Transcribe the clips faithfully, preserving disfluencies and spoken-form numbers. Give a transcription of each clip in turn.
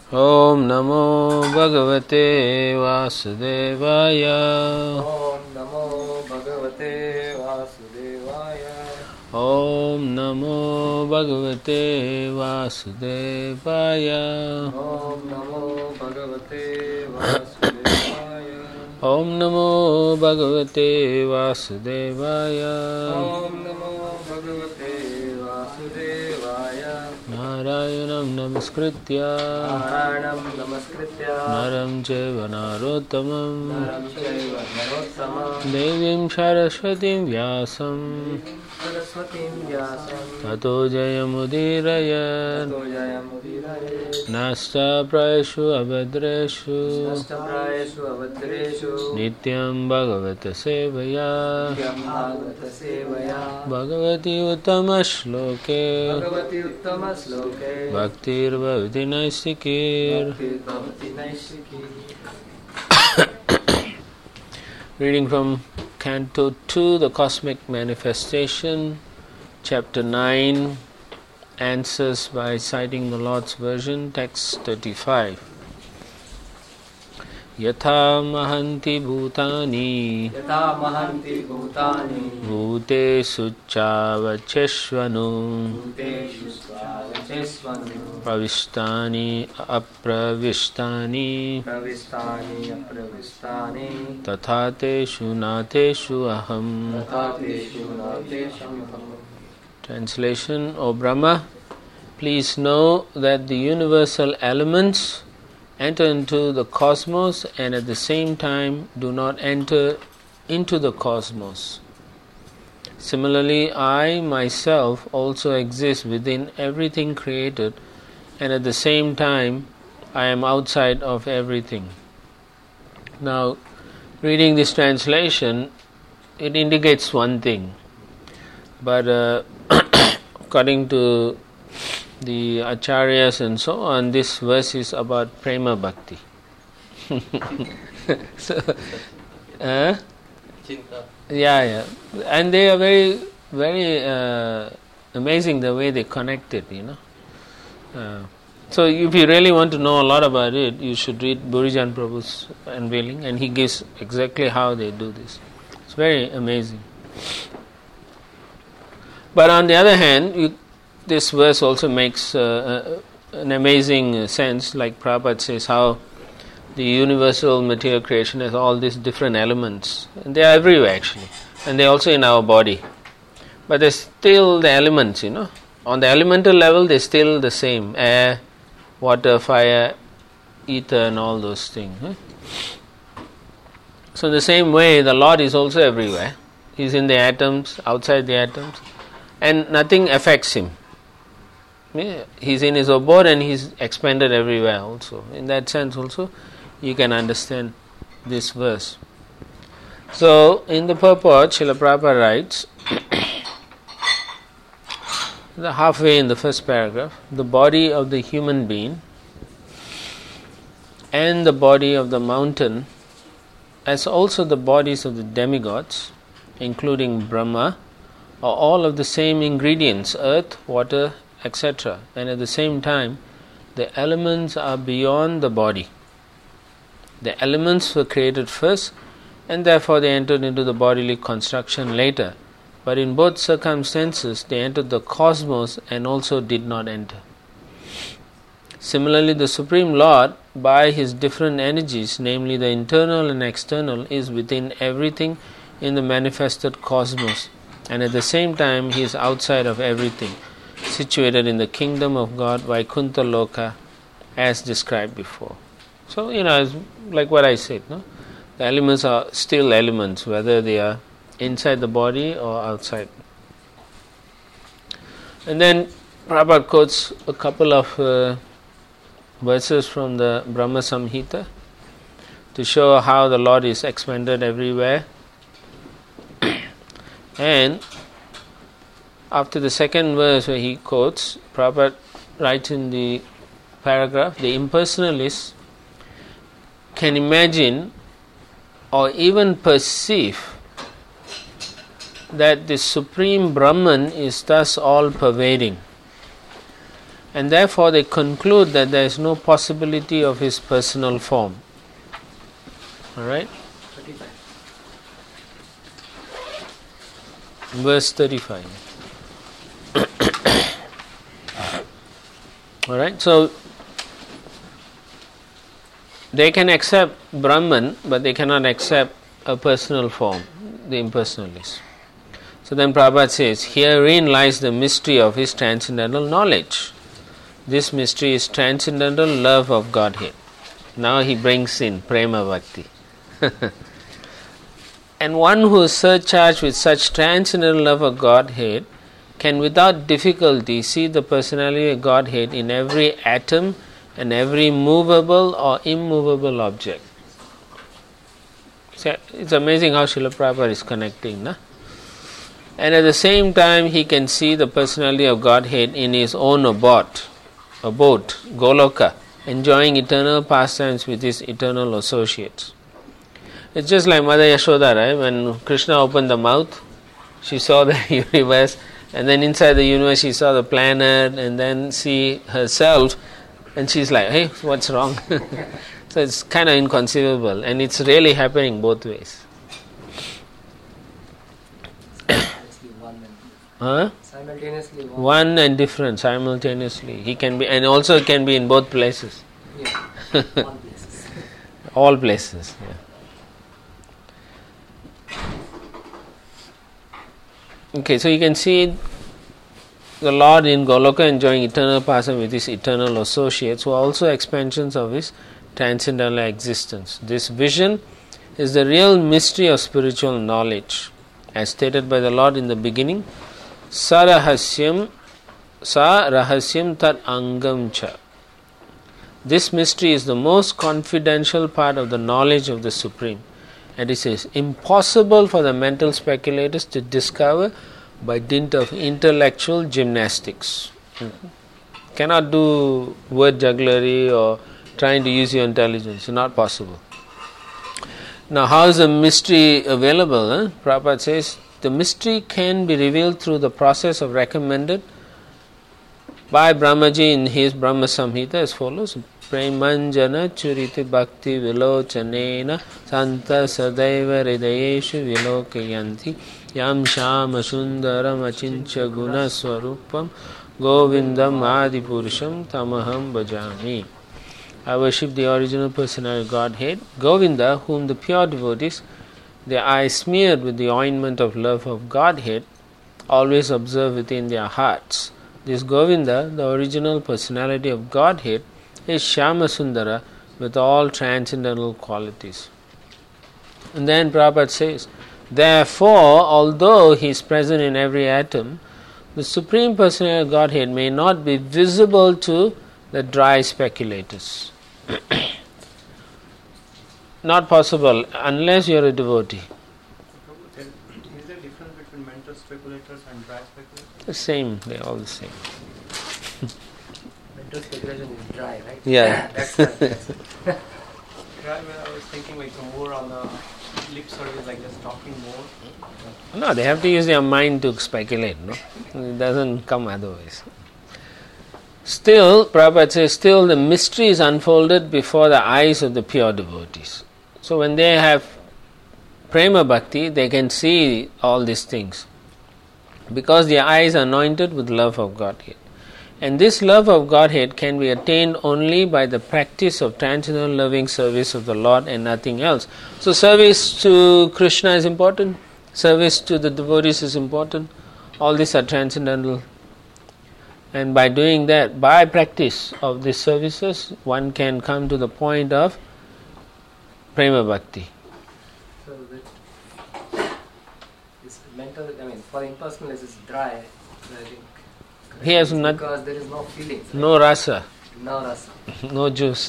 Om Namo Bhagavate Vasudevaya. Om Namo Bhagavate Vasudevaya. Om Namo Bhagavate Vasudevaya. Om Namo Bhagavate Vasudevaya. Om Namo Bhagavate Vasudevaya. Om Namo Bhagavate Vasudevaya. Narayanam Namaskritya Narayanam Namaskritya Naram Chaiva Narottamam Naram Chaiva Narottamam Devim Saraswatim Vyasam Saraswatim Vyasam Tato Jayamudirayat Tato Jayamudirayat Nasta Prayeshu Abhadreshu Nashtaprayeshu Avadreshu Nityam Bhagavata Sevaya Nityam Bhagavata Sevaya Bhagavati Uttama Shloke Bhagavati Uttama Sloke Bhaktir Bhavati Naisikir. Bhakti Bhavati Naisiki. Reading from Canto two, The Cosmic Manifestation, Chapter nine, Answers by citing the Lord's Version, Text thirty-five. Yatha mahanti bhutani Yatha mahanti bhutani bhute succhavacheshvanu bhuteshu svavachesvanu pravishtani apravishtani pravistani apravistani tathateshu nateshu aham. tathateshu nateshu aham. Translation: O Brahma, please know that the universal elements enter into the cosmos and at the same time do not enter into the cosmos. Similarly, I myself also exist within everything created and at the same time I am outside of everything. Now, reading this translation, it indicates one thing, but uh, according to the acharyas and so on, this verse is about prema bhakti. so, uh, yeah, yeah, and they are very, very uh, amazing the way they connect it, you know. Uh, so, if you really want to know a lot about it, you should read Burijan Prabhu's unveiling, and he gives exactly how they do this. It's very amazing. But on the other hand, you, this verse also makes uh, uh, an amazing sense, like Prabhupada says, how the universal material creation has all these different elements, and they are everywhere actually, and they're also in our body. But they're still the elements, you know. On the elemental level, they're still the same: air, water, fire, ether, and all those things. Huh? So, in the same way, the Lord is also everywhere. He's in the atoms, outside the atoms, and nothing affects him. Yeah, he's in his abode and he's expanded everywhere also. In that sense also, you can understand this verse. So, in the purport, Srila Prabhupada writes, the halfway in the first paragraph, the body of the human being and the body of the mountain, as also the bodies of the demigods, including Brahma, are all of the same ingredients, earth, water, et cetera. And at the same time, the elements are beyond the body. The elements were created first, and therefore they entered into the bodily construction later. But in both circumstances, they entered the cosmos and also did not enter. Similarly, the Supreme Lord, by His different energies, namely the internal and external, is within everything in the manifested cosmos, and at the same time He is outside of everything, situated in the kingdom of God, Vaikuntha Loka, as described before. So, you know, it's like what I said, no? The elements are still elements, whether they are inside the body or outside. And then Prabhupada quotes a couple of uh, verses from the Brahma Samhita to show how the Lord is expanded everywhere. And after the second verse where he quotes, Prabhupada writes in the paragraph, the impersonalists can imagine or even perceive that the Supreme Brahman is thus all-pervading, and therefore they conclude that there is no possibility of his personal form. Alright? thirty-five. Verse thirty-five. Alright, so they can accept Brahman, but they cannot accept a personal form, the impersonalists. So then Prabhupada says, herein lies the mystery of his transcendental knowledge. This mystery is transcendental love of Godhead. Now he brings in Prema Bhakti. And one who is surcharged with such transcendental love of Godhead can without difficulty see the personality of Godhead in every atom and every movable or immovable object. So it's amazing how Srila Prabhupada is connecting, na? And at the same time he can see the personality of Godhead in his own abode, abode, Goloka, enjoying eternal pastimes with his eternal associates. It's just like Mother Yashoda, right? When Krishna opened the mouth, she saw the universe, and then inside the universe she saw the planet, and then see herself, and she's like, hey, what's wrong? So it's kind of inconceivable, and it's really happening both ways. Huh? Simultaneously one. One and different simultaneously. He can be, and also can be in both places. Yeah. All places. All places. Yeah. Okay, so you can see the Lord in Goloka enjoying eternal pastime with his eternal associates, who are also expansions of his transcendental existence. This vision is the real mystery of spiritual knowledge, as stated by the Lord in the beginning. Sarahasyam sa rahasyam tat angam cha. This mystery is the most confidential part of the knowledge of the Supreme, and it is impossible for the mental speculators to discover by dint of intellectual gymnastics. Mm-hmm. Cannot do word jugglery or trying to use your intelligence. It's not possible. Now, how is the mystery available? Huh? Prabhupada says, the mystery can be revealed through the process of recommended by Brahmaji in his Brahma Samhita as follows. Premanjana churiti bhakti vilochanena santa sadaiva hridayeshu vilokayanti yam shama sundaram achincha guna swarupam govindam adipurusham tamaham bhajami. I worship the original personality of Godhead, Govinda, whom the pure devotees, their eyes smeared with the ointment of love of Godhead, always observe within their hearts. This Govinda, the original personality of Godhead, is Shyama Sundara with all transcendental qualities. And then Prabhupada says, therefore, although he is present in every atom, the Supreme Personality of Godhead may not be visible to the dry speculators. Not possible unless you are a devotee. Is there a difference between mental speculators and dry speculators? The same, they are all the same. Mental speculation is dry, right? Yeah. That's right. That's it. Dry, well, I was thinking like more on the lip service, like just talking more. No, they have to use their mind to speculate, no? It doesn't come otherwise. Still, Prabhupada says, still the mystery is unfolded before the eyes of the pure devotees. So when they have Prema Bhakti, they can see all these things, because their eyes are anointed with love of Godhead. And this love of Godhead can be attained only by the practice of transcendental loving service of the Lord and nothing else. So service to Krishna is important, service to the devotees is important, all these are transcendental. And by doing that, by practice of these services, one can come to the point of Prema Bhakti. So that this mental, I mean, for impersonalists it's dry, I think. He has not, because there is no feelings. Right? no rasa, No rasa. no juice.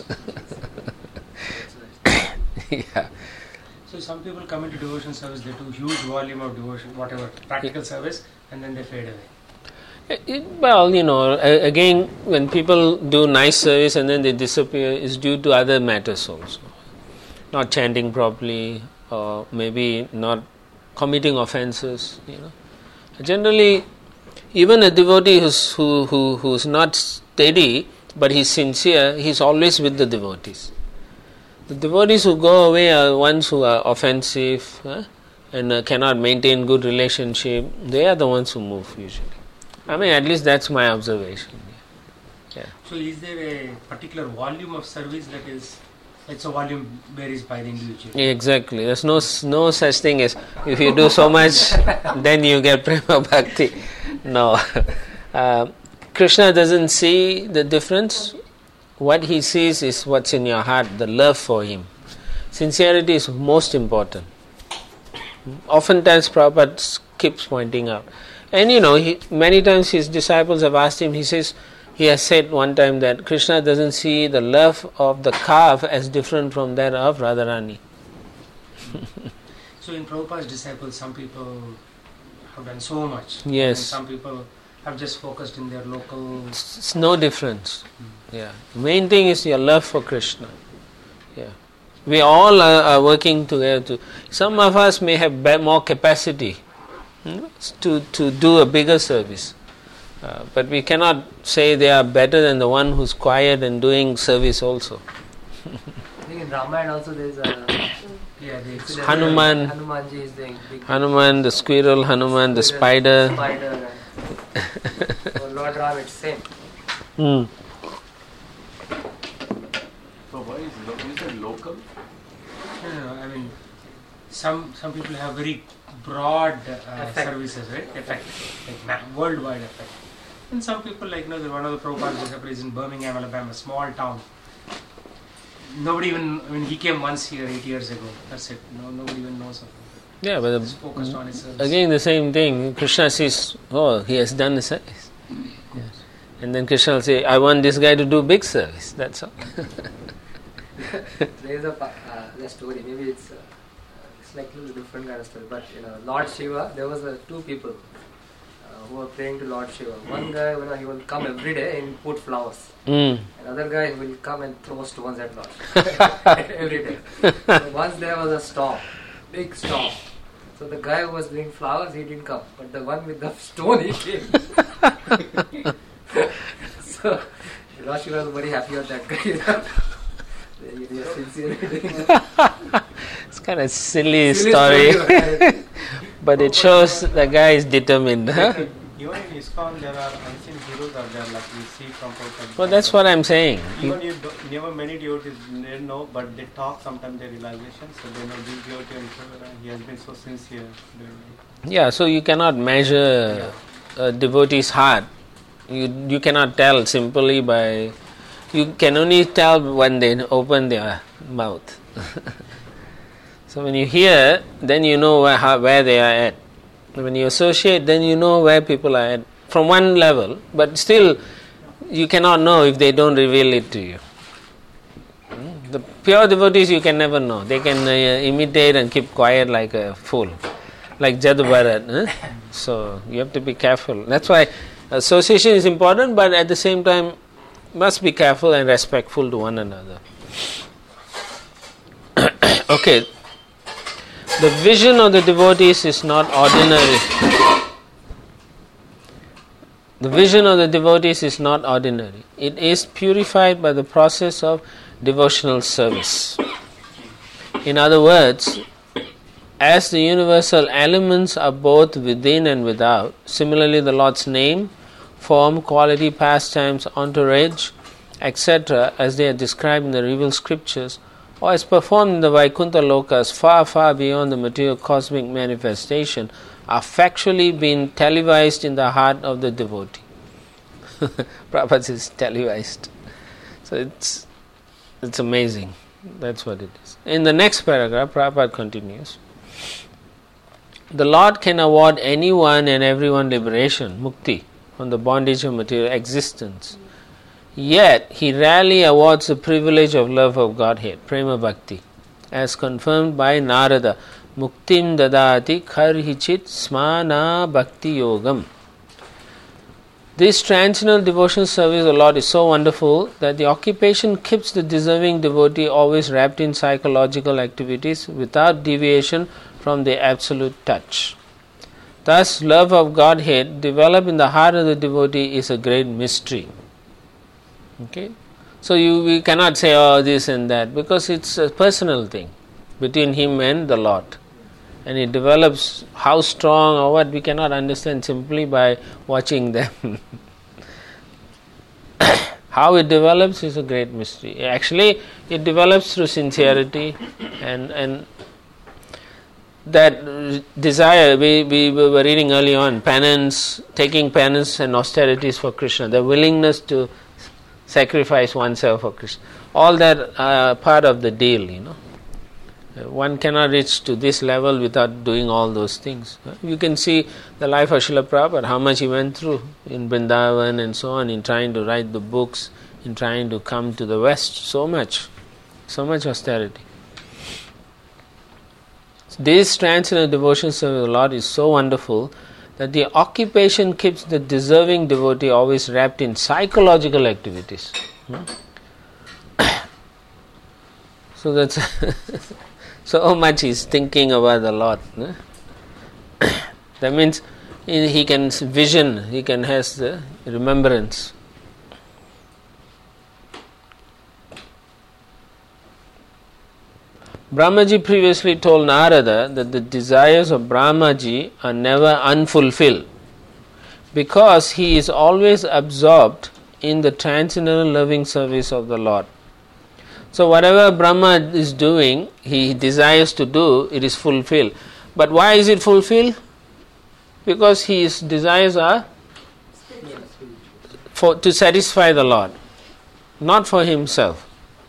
Yeah. So some people come into devotion service, they do huge volume of devotion, whatever, practical service, and then they fade away. It, it, well, you know, a- again, when people do nice service and then they disappear, it's due to other matters also. Not chanting properly, or maybe not committing offenses, you know. Generally, even a devotee who's, who, who, who's not steady, but he's sincere, he's always with the devotees. The devotees who go away are ones who are offensive huh, and uh, cannot maintain good relationship. They are the ones who move usually. I mean, at least that's my observation. Yeah. So is there a particular volume of service that is, it's a volume varies by the individual? Exactly. There's no no such thing as if you do so much, then you get prema bhakti. No. Uh, Krishna doesn't see the difference. What he sees is what's in your heart, the love for him. Sincerity is most important. Oftentimes Prabhupada keeps pointing out. And you know, he, many times his disciples have asked him, he says, he has said one time that Krishna doesn't see the love of the calf as different from that of Radharani. So in Prabhupada's disciples, some people have done so much. Yes. And some people have just focused in their local... It's no difference. Yeah. The main thing is your love for Krishna. Yeah. We all are, are working together. To, some of us may have be- more capacity hmm, to, to do a bigger service. Uh, but we cannot say they are better than the one who's quiet and doing service also. I think in Ramayana also there is a... Yeah, they Hanuman. Hanumanji is doing big... Hanuman, the squirrel, Hanuman, the spider. Spider. For Lord Ram, it's same. Hmm. So why is lo- is it local? No, no, no, I mean, some some people have very broad uh, Effect. services, right? Effect, like ma- worldwide effect. And some people, like, you know, one of the Prabhupada's disciples is in Birmingham, Alabama, small town. Nobody even, I mean, he came once here eight years ago. That's it. No, nobody even knows of him. Yeah, but He's focused on his service. again the same thing. Krishna says, oh, he has done the service. Yes. And then Krishna will say, I want this guy to do big service. That's all. There is a pa- uh, the story. Maybe it's uh, it's like a little different kind of story. But you know, Lord Shiva, there was uh, two people uh, who were praying to Lord Shiva. One guy, you know, he will come every day and put flowers. Mm. Another guy will come and throw stones at Lord every day. So once there was a storm, big storm. So the guy who was doing flowers, he didn't come, but the one with the stone, he came. So Lord Shiva was very happy with that guy. He was sincerely doing that. It's kind of silly, Silly story, story. but it shows the guy is determined. Huh? Even in ISKCON there are unseen heroes are there, like we see from Prabhupada. Well, that's what I'm saying. Even you do, never many devotees they know, but they talk sometimes their realization, so they know this devotee and he has been so sincere. Yeah, so you cannot measure a devotee's heart. You you cannot tell simply by. You can only tell when they open their mouth. So when you hear, then you know where, how, where they are at. When you associate, then you know where people are at from one level, but still you cannot know if they don't reveal it to you. The pure devotees you can never know. They can uh, imitate and keep quiet like a fool, like Jadu Bharat. Huh? So you have to be careful. That's why association is important, but at the same time must be careful and respectful to one another. Okay. The vision of the devotees is not ordinary. The vision of the devotees is not ordinary. It is purified by the process of devotional service. In other words, as the universal elements are both within and without, similarly the Lord's name, form, quality, pastimes, entourage, et cetera, as they are described in the revealed scriptures, or as performed in the Vaikuntha Lokas, far, far beyond the material cosmic manifestation, are factually being televised in the heart of the devotee. Prabhupada says televised. So it's it's amazing. That's what it is. In the next paragraph, Prabhupada continues. The Lord can award anyone and everyone liberation, mukti, from the bondage of material existence. Yet, He rarely awards the privilege of love of Godhead, prema bhakti, as confirmed by Narada, muktim dadati kharhichit smana bhakti yogam. This transcendental devotional service of the Lord is so wonderful that the occupation keeps the deserving devotee always wrapped in psychological activities without deviation from the absolute touch. Thus, love of Godhead developed in the heart of the devotee is a great mystery. Okay, so you we cannot say oh this and that, because it's a personal thing between him and the Lord, and it develops. How strong or what we cannot understand simply by watching them. How it develops is a great mystery. Actually, it develops through sincerity and and that desire. We, we were reading early on, penance, taking penance and austerities for Krishna, the willingness to sacrifice oneself for Krishna. All that are part of the deal, you know. One cannot reach to this level without doing all those things. You can see the life of Srila Prabhupada, how much he went through in Vrindavan and so on, in trying to write the books, in trying to come to the West, so much, so much austerity. This transcendental devotion service of the Lord is so wonderful that the occupation keeps the deserving devotee always wrapped in psychological activities. Hmm? So that's so much he's thinking about the Lord. No? That means he can vision, he can has the remembrance. Brahmaji previously told Narada that the desires of Brahmaji are never unfulfilled because he is always absorbed in the transcendental loving service of the Lord. So whatever Brahma is doing, he desires to do, it is fulfilled. But why is it fulfilled? Because his desires are for to satisfy the Lord, not for himself.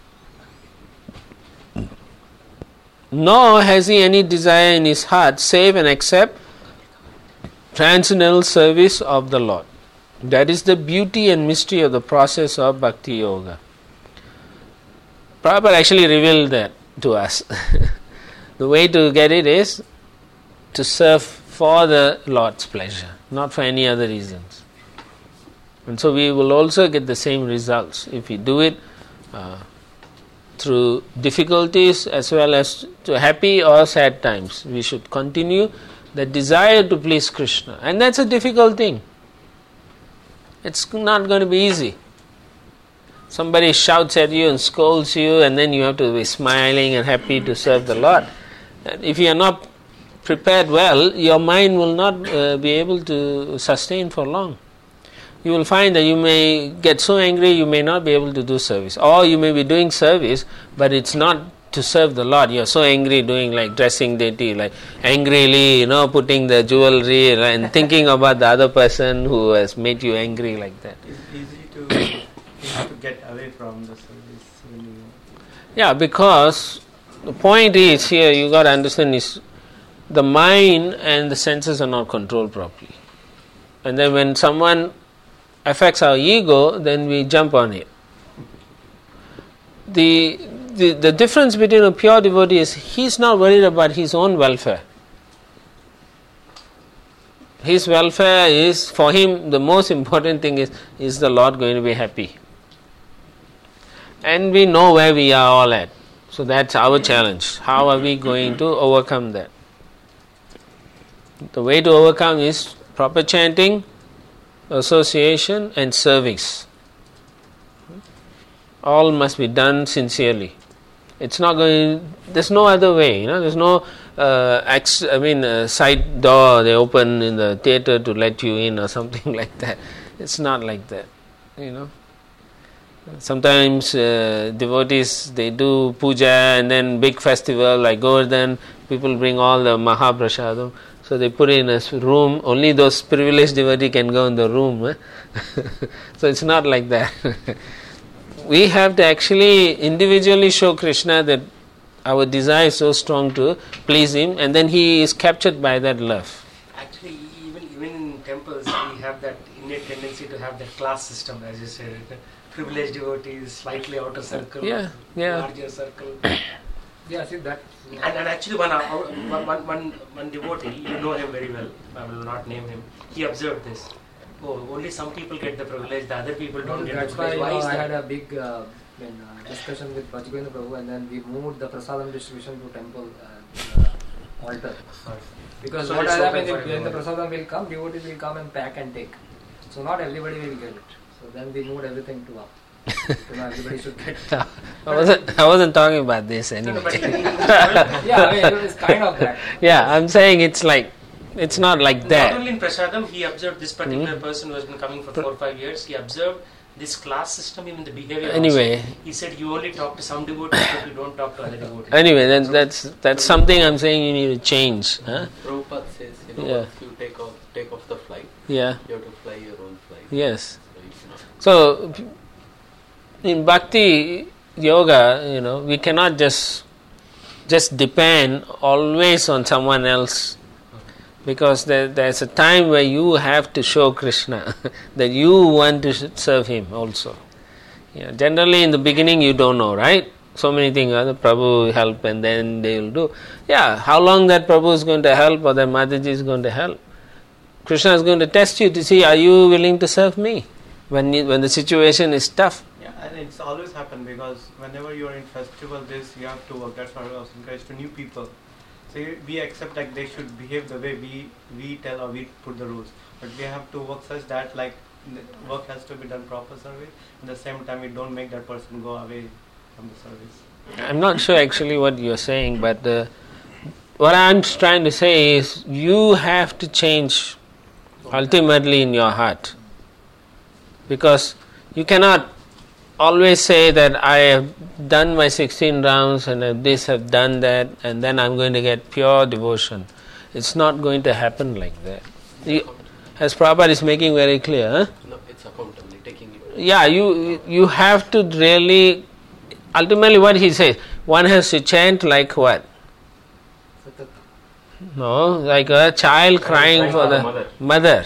Nor has he any desire in his heart save and except transcendental service of the Lord. That is the beauty and mystery of the process of Bhakti Yoga. Prabhupada actually revealed that to us. The way to get it is to serve for the Lord's pleasure, not for any other reasons. And so we will also get the same results if we do it uh, through difficulties as well as to happy or sad times. We should continue the desire to please Krishna. And that's a difficult thing. It's not going to be easy. Somebody shouts at you and scolds you, and then you have to be smiling and happy to serve the Lord. And if you are not prepared well, your mind will not uh, be able to sustain for long. You will find that you may get so angry you may not be able to do service. Or you may be doing service, but it's not to serve the Lord. You are so angry doing like dressing deity, like angrily, you know, putting the jewelry and thinking about the other person who has made you angry like that. It's easy to, easy to get away from the service. When you yeah, because the point is here, you got to understand is the mind and the senses are not controlled properly. And then when someone affects our ego, then we jump on it. The, the the difference between a pure devotee is he's not worried about his own welfare. His welfare is, for him, the most important thing is, is the Lord going to be happy? And we know where we are all at. So that's our challenge. How are we going to overcome that? The way to overcome is proper chanting, association and service. All must be done sincerely. It's not going. There's no other way. You know. There's no. Uh, ex, I mean, uh, side door they open in the theater to let you in or something like that. It's not like that. You know. Sometimes uh, devotees they do puja and then big festival like Govardhan. People bring all the Mahaprasadam. So they put in a room, only those privileged devotees can go in the room. Eh? So it's not like that. We have to actually individually show Krishna that our desire is so strong to please him, and then he is captured by that love. Actually, even, even in temples, we have that innate tendency to have that class system, as you said. Privileged devotees, slightly outer circle, yeah, yeah. larger circle. Yeah, see that. And, and actually, one, one, one, one, one devotee, you know him very well, I will not name him, he observed this. Oh, only some people get the privilege, the other people don't get That's the privilege. why, Why uh, is I that? had a big uh, I mean, uh, discussion with Bhajgopal Prabhu, and then we moved the prasadam distribution to temple uh, uh, altar. Because So what it's will happen open for if when the everyone. prasadam will come, devotees will come and pack and take. So not everybody will get it. So then we moved everything to up. You know, everybody should get. I wasn't, I wasn't talking about this No, no, anyway. but he- Yeah, I mean, it's kind of that. Yeah, I'm saying it's like, it's not like Not that. only in Prasadam, he observed this particular Hmm. person who has been coming for four or five years. He observed this class system, even the behavior. Anyway, also. He said you only talk to some devotees, but you don't talk to other devotees. anyway, then that's that's something I'm saying you need to change. Huh? Prabhupada says, you know, Yeah. once you take off, take off the flight, Yeah. you have to fly your own flight. Yes. So you cannot. So in bhakti yoga, you know, we cannot just just depend always on someone else, because there, there's a time where you have to show Krishna that you want to serve him also. Yeah, generally in the beginning you don't know, right? So many things, uh, the Prabhu will help and then they will do. Yeah, how long that Prabhu is going to help or that Mataji is going to help? Krishna is going to test you to see, are you willing to serve me when you, when the situation is tough? Yeah, and it's always happened because whenever you are in festival, this you have to work. That's what I was encouraged to new people. So you- we accept like they should behave the way we we tell or we put the rules, but we have to work such that like the work has to be done proper service. At the same time, we don't make that person go away from the service. I'm not sure actually what you're saying, but uh, what I'm trying to say is you have to change ultimately in your heart, because you cannot always say that I have done my sixteen rounds and have this, have done that, and then I'm going to get pure devotion. It's not going to happen like that. You, as Prabhupada is making very clear, huh? No, it's accountability, taking it. Yeah, you you have to really, ultimately what he says, one has to chant like what? No, like a child crying for the mother. mother.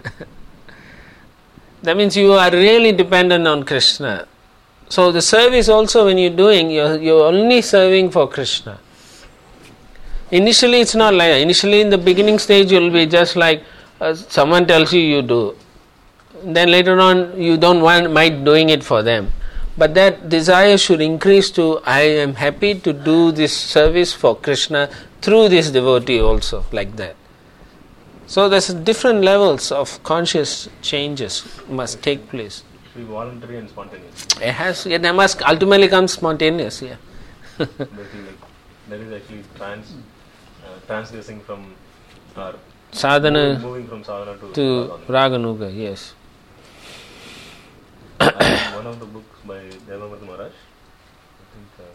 That means you are really dependent on Krishna. So the service also when you're doing, you're, you're only serving for Krishna. Initially it's not like that. Initially in the beginning stage you'll be just like uh, someone tells you, you do. Then later on you don't want, mind doing it for them. But that desire should increase to, I am happy to do this service for Krishna through this devotee also, like that. So there's different levels of conscious changes must take place. Be voluntary and spontaneous. It has, yeah, they must ultimately come spontaneous, yeah. Basically, like, that is actually trans, uh, transgressing from or Sadhana moving, moving from sadhana to, to sadhana. Raganuga, yes. I read one of the books by Devamurti Maharaj, I think,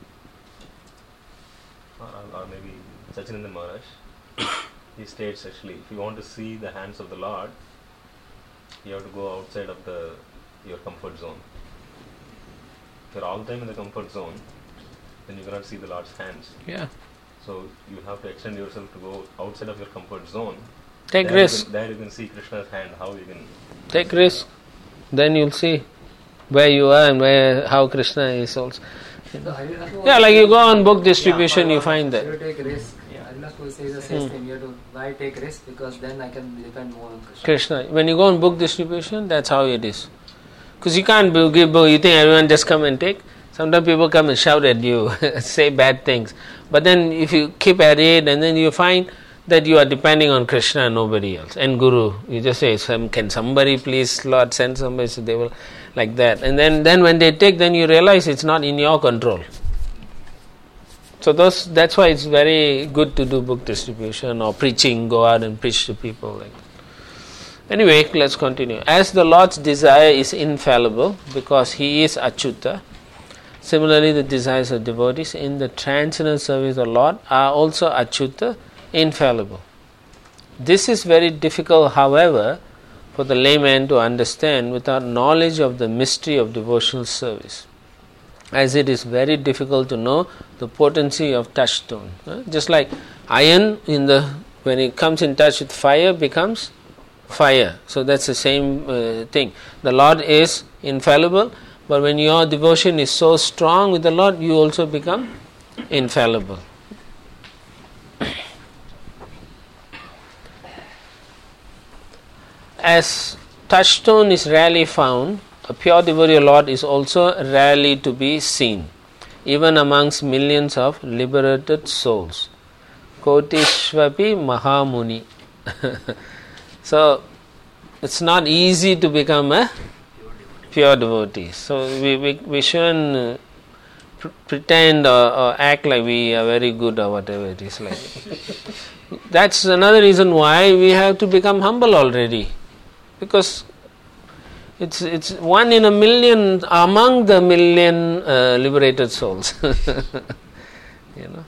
uh, or, or maybe Sachinandan Maharaj, he states actually, if you want to see the hands of the Lord, you have to go outside of the your comfort zone. If you're all the time in the comfort zone, then you cannot see the Lord's hands. Yeah. So you have to extend yourself to go outside of your comfort zone. Take there risk. You can, there you can see Krishna's hand, how you can... Take risk. Then you'll see where you are and where how Krishna is also. Yeah, like you go on book distribution, you find that. You take risk. Allah will say the same thing. You have to why take risk, because then I can depend more on Krishna. Krishna. When you go on book distribution, that's how it is. Because you can't bu- give book, you think everyone just come and take. Sometimes people come and shout at you, say bad things. But then if you keep at it, and then you find that you are depending on Krishna and nobody else. And Guru, you just say, Some, can somebody please, Lord, send somebody, so they will, like that. And then, then when they take, then you realize it's not in your control. So those, that's why it's very good to do book distribution or preaching, go out and preach to people like that. Anyway, let's continue. As the Lord's desire is infallible because He is Achyuta, similarly the desires of devotees in the transcendental service of the Lord are also Achyuta, infallible. This is very difficult, however, for the layman to understand without knowledge of the mystery of devotional service, as it is very difficult to know the potency of touchstone. Just like iron, in the when it comes in touch with fire, becomes fire. So that's the same uh, thing. The Lord is infallible, but when your devotion is so strong with the Lord, you also become infallible. As touchstone is rarely found, a pure devotee of Lord is also rarely to be seen, even amongst millions of liberated souls. Kotishvapi Mahamuni. So, it's not easy to become a pure devotees. So we, we, we shouldn't uh, pr- pretend or, or act like we are very good or whatever it is like. That's another reason why we have to become humble already. Because it's it's one in a million among the million uh, liberated souls. You know.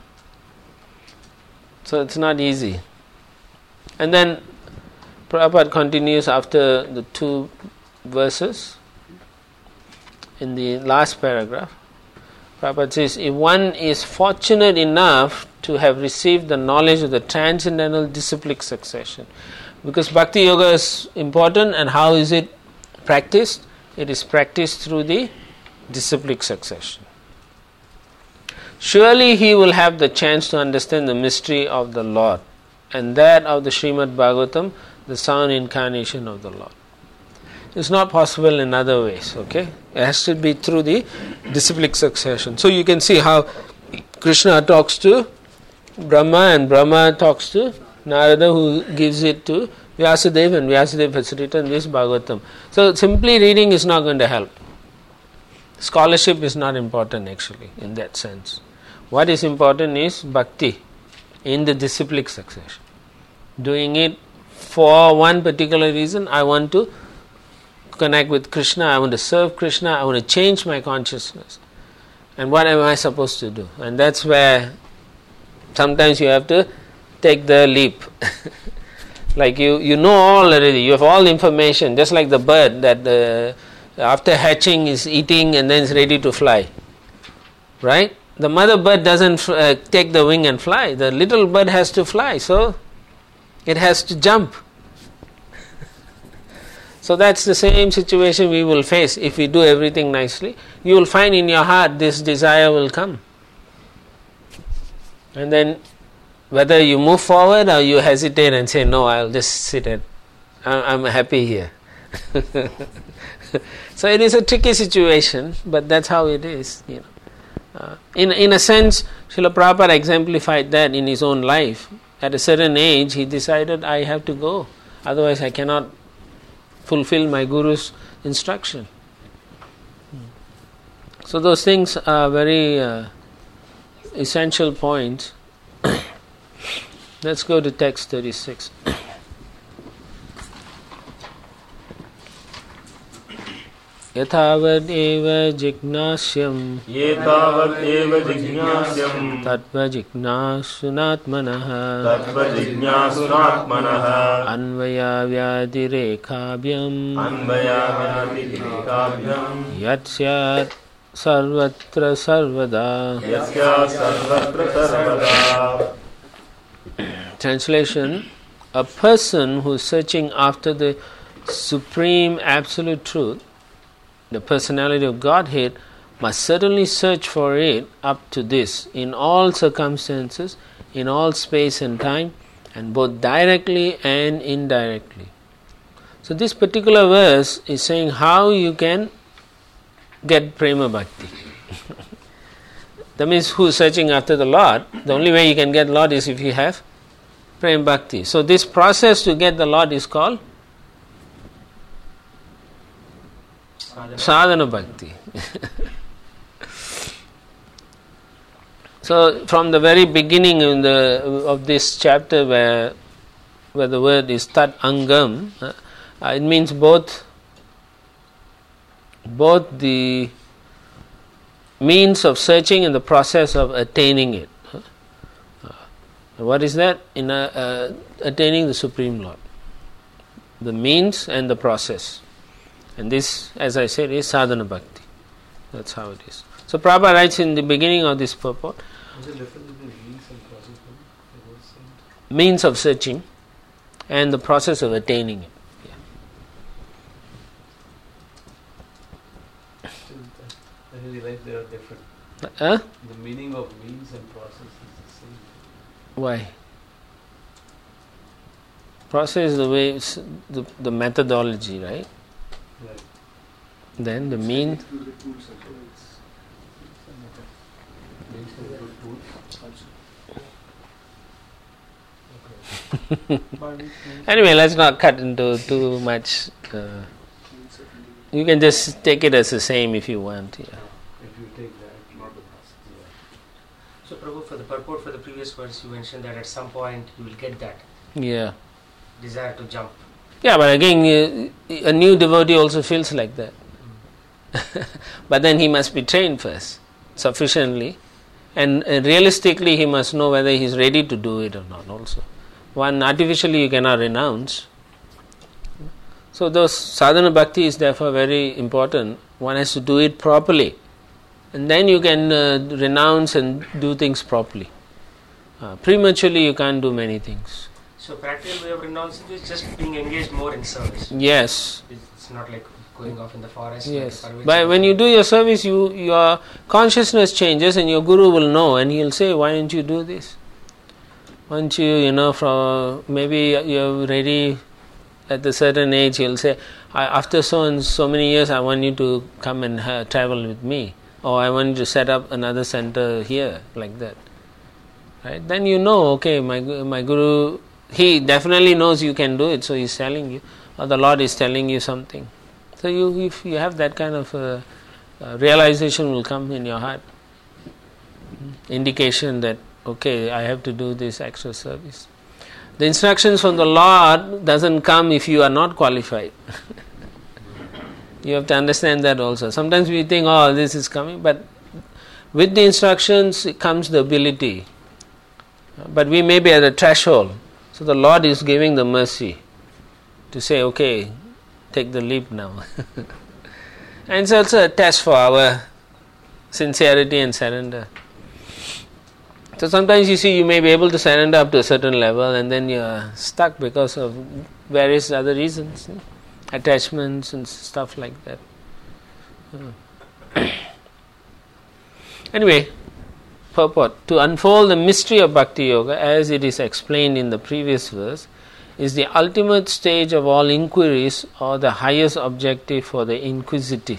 So it's not easy. And then Prabhupada continues after the two verses. In the last paragraph, Prabhupada says, if one is fortunate enough to have received the knowledge of the transcendental disciplic succession, because Bhakti Yoga is important, and how is it practiced? It is practiced through the disciplic succession. Surely he will have the chance to understand the mystery of the Lord, and that of the Srimad Bhagavatam, the sound incarnation of the Lord. It's not possible in other ways, okay? It has to be through the disciplic succession. So you can see how Krishna talks to Brahma, and Brahma talks to Narada, who gives it to Vyasadeva, and Vyasadeva has written this Bhagavatam. So simply reading is not going to help. Scholarship is not important actually in that sense. What is important is bhakti in the disciplic succession. Doing it for one particular reason. I want to connect with Krishna, I want to serve Krishna, I want to change my consciousness. And what am I supposed to do? And that's where sometimes you have to take the leap. Like you, you know all already, you have all information, just like the bird that uh, after hatching is eating and then is ready to fly. Right? The mother bird doesn't uh, take the wing and fly. The little bird has to fly, so it has to jump. So that's the same situation we will face if we do everything nicely. You will find in your heart this desire will come. And then whether you move forward or you hesitate and say, no, I'll just sit at, I'm happy here. So it is a tricky situation, but that's how it is. You know. Uh, in, in a sense, Srila Prabhupada exemplified that in his own life. At a certain age, he decided, I have to go. Otherwise, I cannot fulfill my Guru's instruction. So those things are very uh, essential points. Let's go to text thirty-six. Yatavad eva jignasyam Yetavad eva jignasyam Tattva jignasunatmanaha Tattva jignasunatmanaha Anvaya vyadirekhabhyam Anvaya vyadirekhabhyam Yatsyat sarvatra sarvada. Yasya sarvatra sarvada. Translation: a person who is searching after the supreme absolute truth, the personality of Godhead, must certainly search for it up to this, in all circumstances, in all space and time, and both directly and indirectly. So this particular verse is saying how you can get prema bhakti. That means who is searching after the Lord, the only way you can get Lord is if you have prema bhakti. So this process to get the Lord is called sadhana bhakti. So from the very beginning in the, of this chapter where where the word is tat angam, uh, it means both both the means of searching and the process of attaining it. Uh, what is that? In uh, uh, attaining the Supreme Lord. The means and the process. And this, as I said, is sadhana bhakti. That's how it is. So Prabhupada writes in the beginning of this purport, What's the difference between means and process? means of searching and the process of attaining it. I realize they are different. Huh? The meaning of means and process is the same. Why? Process is the way, it's the, the methodology, right? Right. Then the mean. Means and good tools. Anyway, let's not cut into too much. Uh, You can just take it as the same if you want. Yeah. If you take that, not the past. Yeah. So, Prabhu, for the purport for the previous verse, you mentioned that at some point you will get that Yeah. desire to jump. Yeah, but again, uh, a new devotee also feels like that. But then he must be trained first, sufficiently. And uh, realistically, he must know whether he is ready to do it or not also. One, artificially you cannot renounce. So those sadhana bhakti is therefore very important. One has to do it properly. And then you can uh, renounce and do things properly. Uh, prematurely you can't do many things. So practical way of renouncing is just being engaged more in service. Yes. It's not like going off in the forest. Yes. Like But when you do your service, you your consciousness changes and your guru will know and he'll say, why don't you do this? Once you, you know, from maybe you're ready at a certain age, he'll say, after so and so many years, I want you to come and uh, travel with me. Or I want you to set up another center here, like that. Right? Then you know, okay, my my guru, he definitely knows you can do it, so he's telling you. Or the Lord is telling you something. So you, if you have that kind of uh, uh, realization will come in your heart. Indication that, okay, I have to do this extra service. The instructions from the Lord doesn't come if you are not qualified. You have to understand that also. Sometimes we think, oh, this is coming, but with the instructions comes the ability. But we may be at a threshold. So the Lord is giving the mercy to say, okay, take the leap now. And it's also a test for our sincerity and surrender. So sometimes you see you may be able to surrender up to a certain level and then you are stuck because of various other reasons, attachments and stuff like that. Anyway, purport. To unfold the mystery of Bhakti Yoga as it is explained in the previous verse is the ultimate stage of all inquiries or the highest objective for the inquisitive.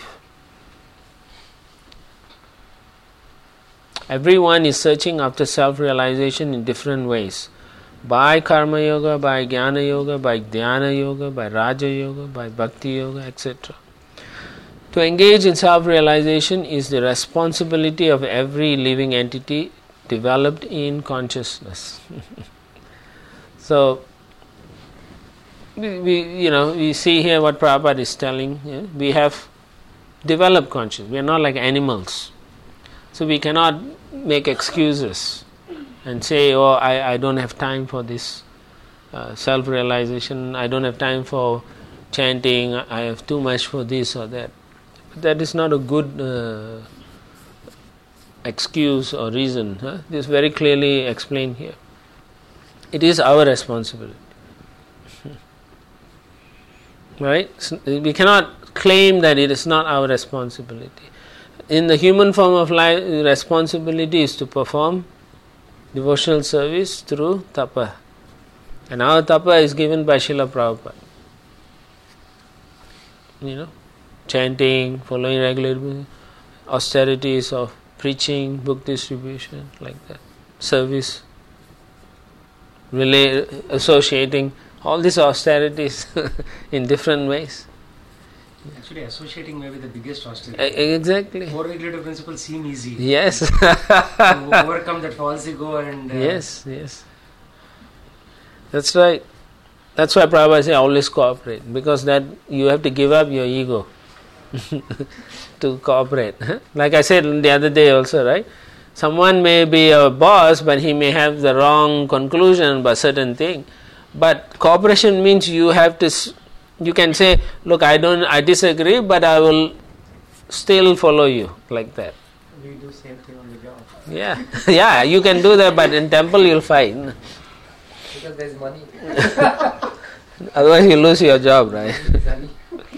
Everyone is searching after self-realization in different ways. By Karma Yoga, by Jnana Yoga, by Dhyana Yoga, by Raja Yoga, by Bhakti Yoga, et cetera. To engage in self-realization is the responsibility of every living entity developed in consciousness. So, we, we, you know, we see here what Prabhupada is telling. Yeah? We have developed consciousness. We are not like animals. So we cannot make excuses and say, oh, I, I don't have time for this uh, self-realization, I don't have time for chanting, I have too much for this or that. But that is not a good uh, excuse or reason. Huh? This is very clearly explained here. It is our responsibility. Right? So we cannot claim that it is not our responsibility. In the human form of life, responsibility is to perform devotional service through tapa. And our tapa is given by Srila Prabhupada. You know, chanting, following regular austerities of preaching, book distribution, like that. Service, relay, associating, all these austerities in different ways. Actually, associating may be the biggest austerity. E- exactly. Four regulative principles seem easy. Yes. To overcome that false ego and... Uh, yes, yes. That's right. That's why Prabhupada says always cooperate, because that you have to give up your ego to cooperate. Like I said the other day also, right? Someone may be a boss, but he may have the wrong conclusion about certain thing. But cooperation means you have to... You can say, look, I don't, I disagree, but I will still follow you, like that. We do same thing on the job. Yeah, yeah, you can do that, but in temple you'll fight. Because there is money. Otherwise you lose your job, right? Money.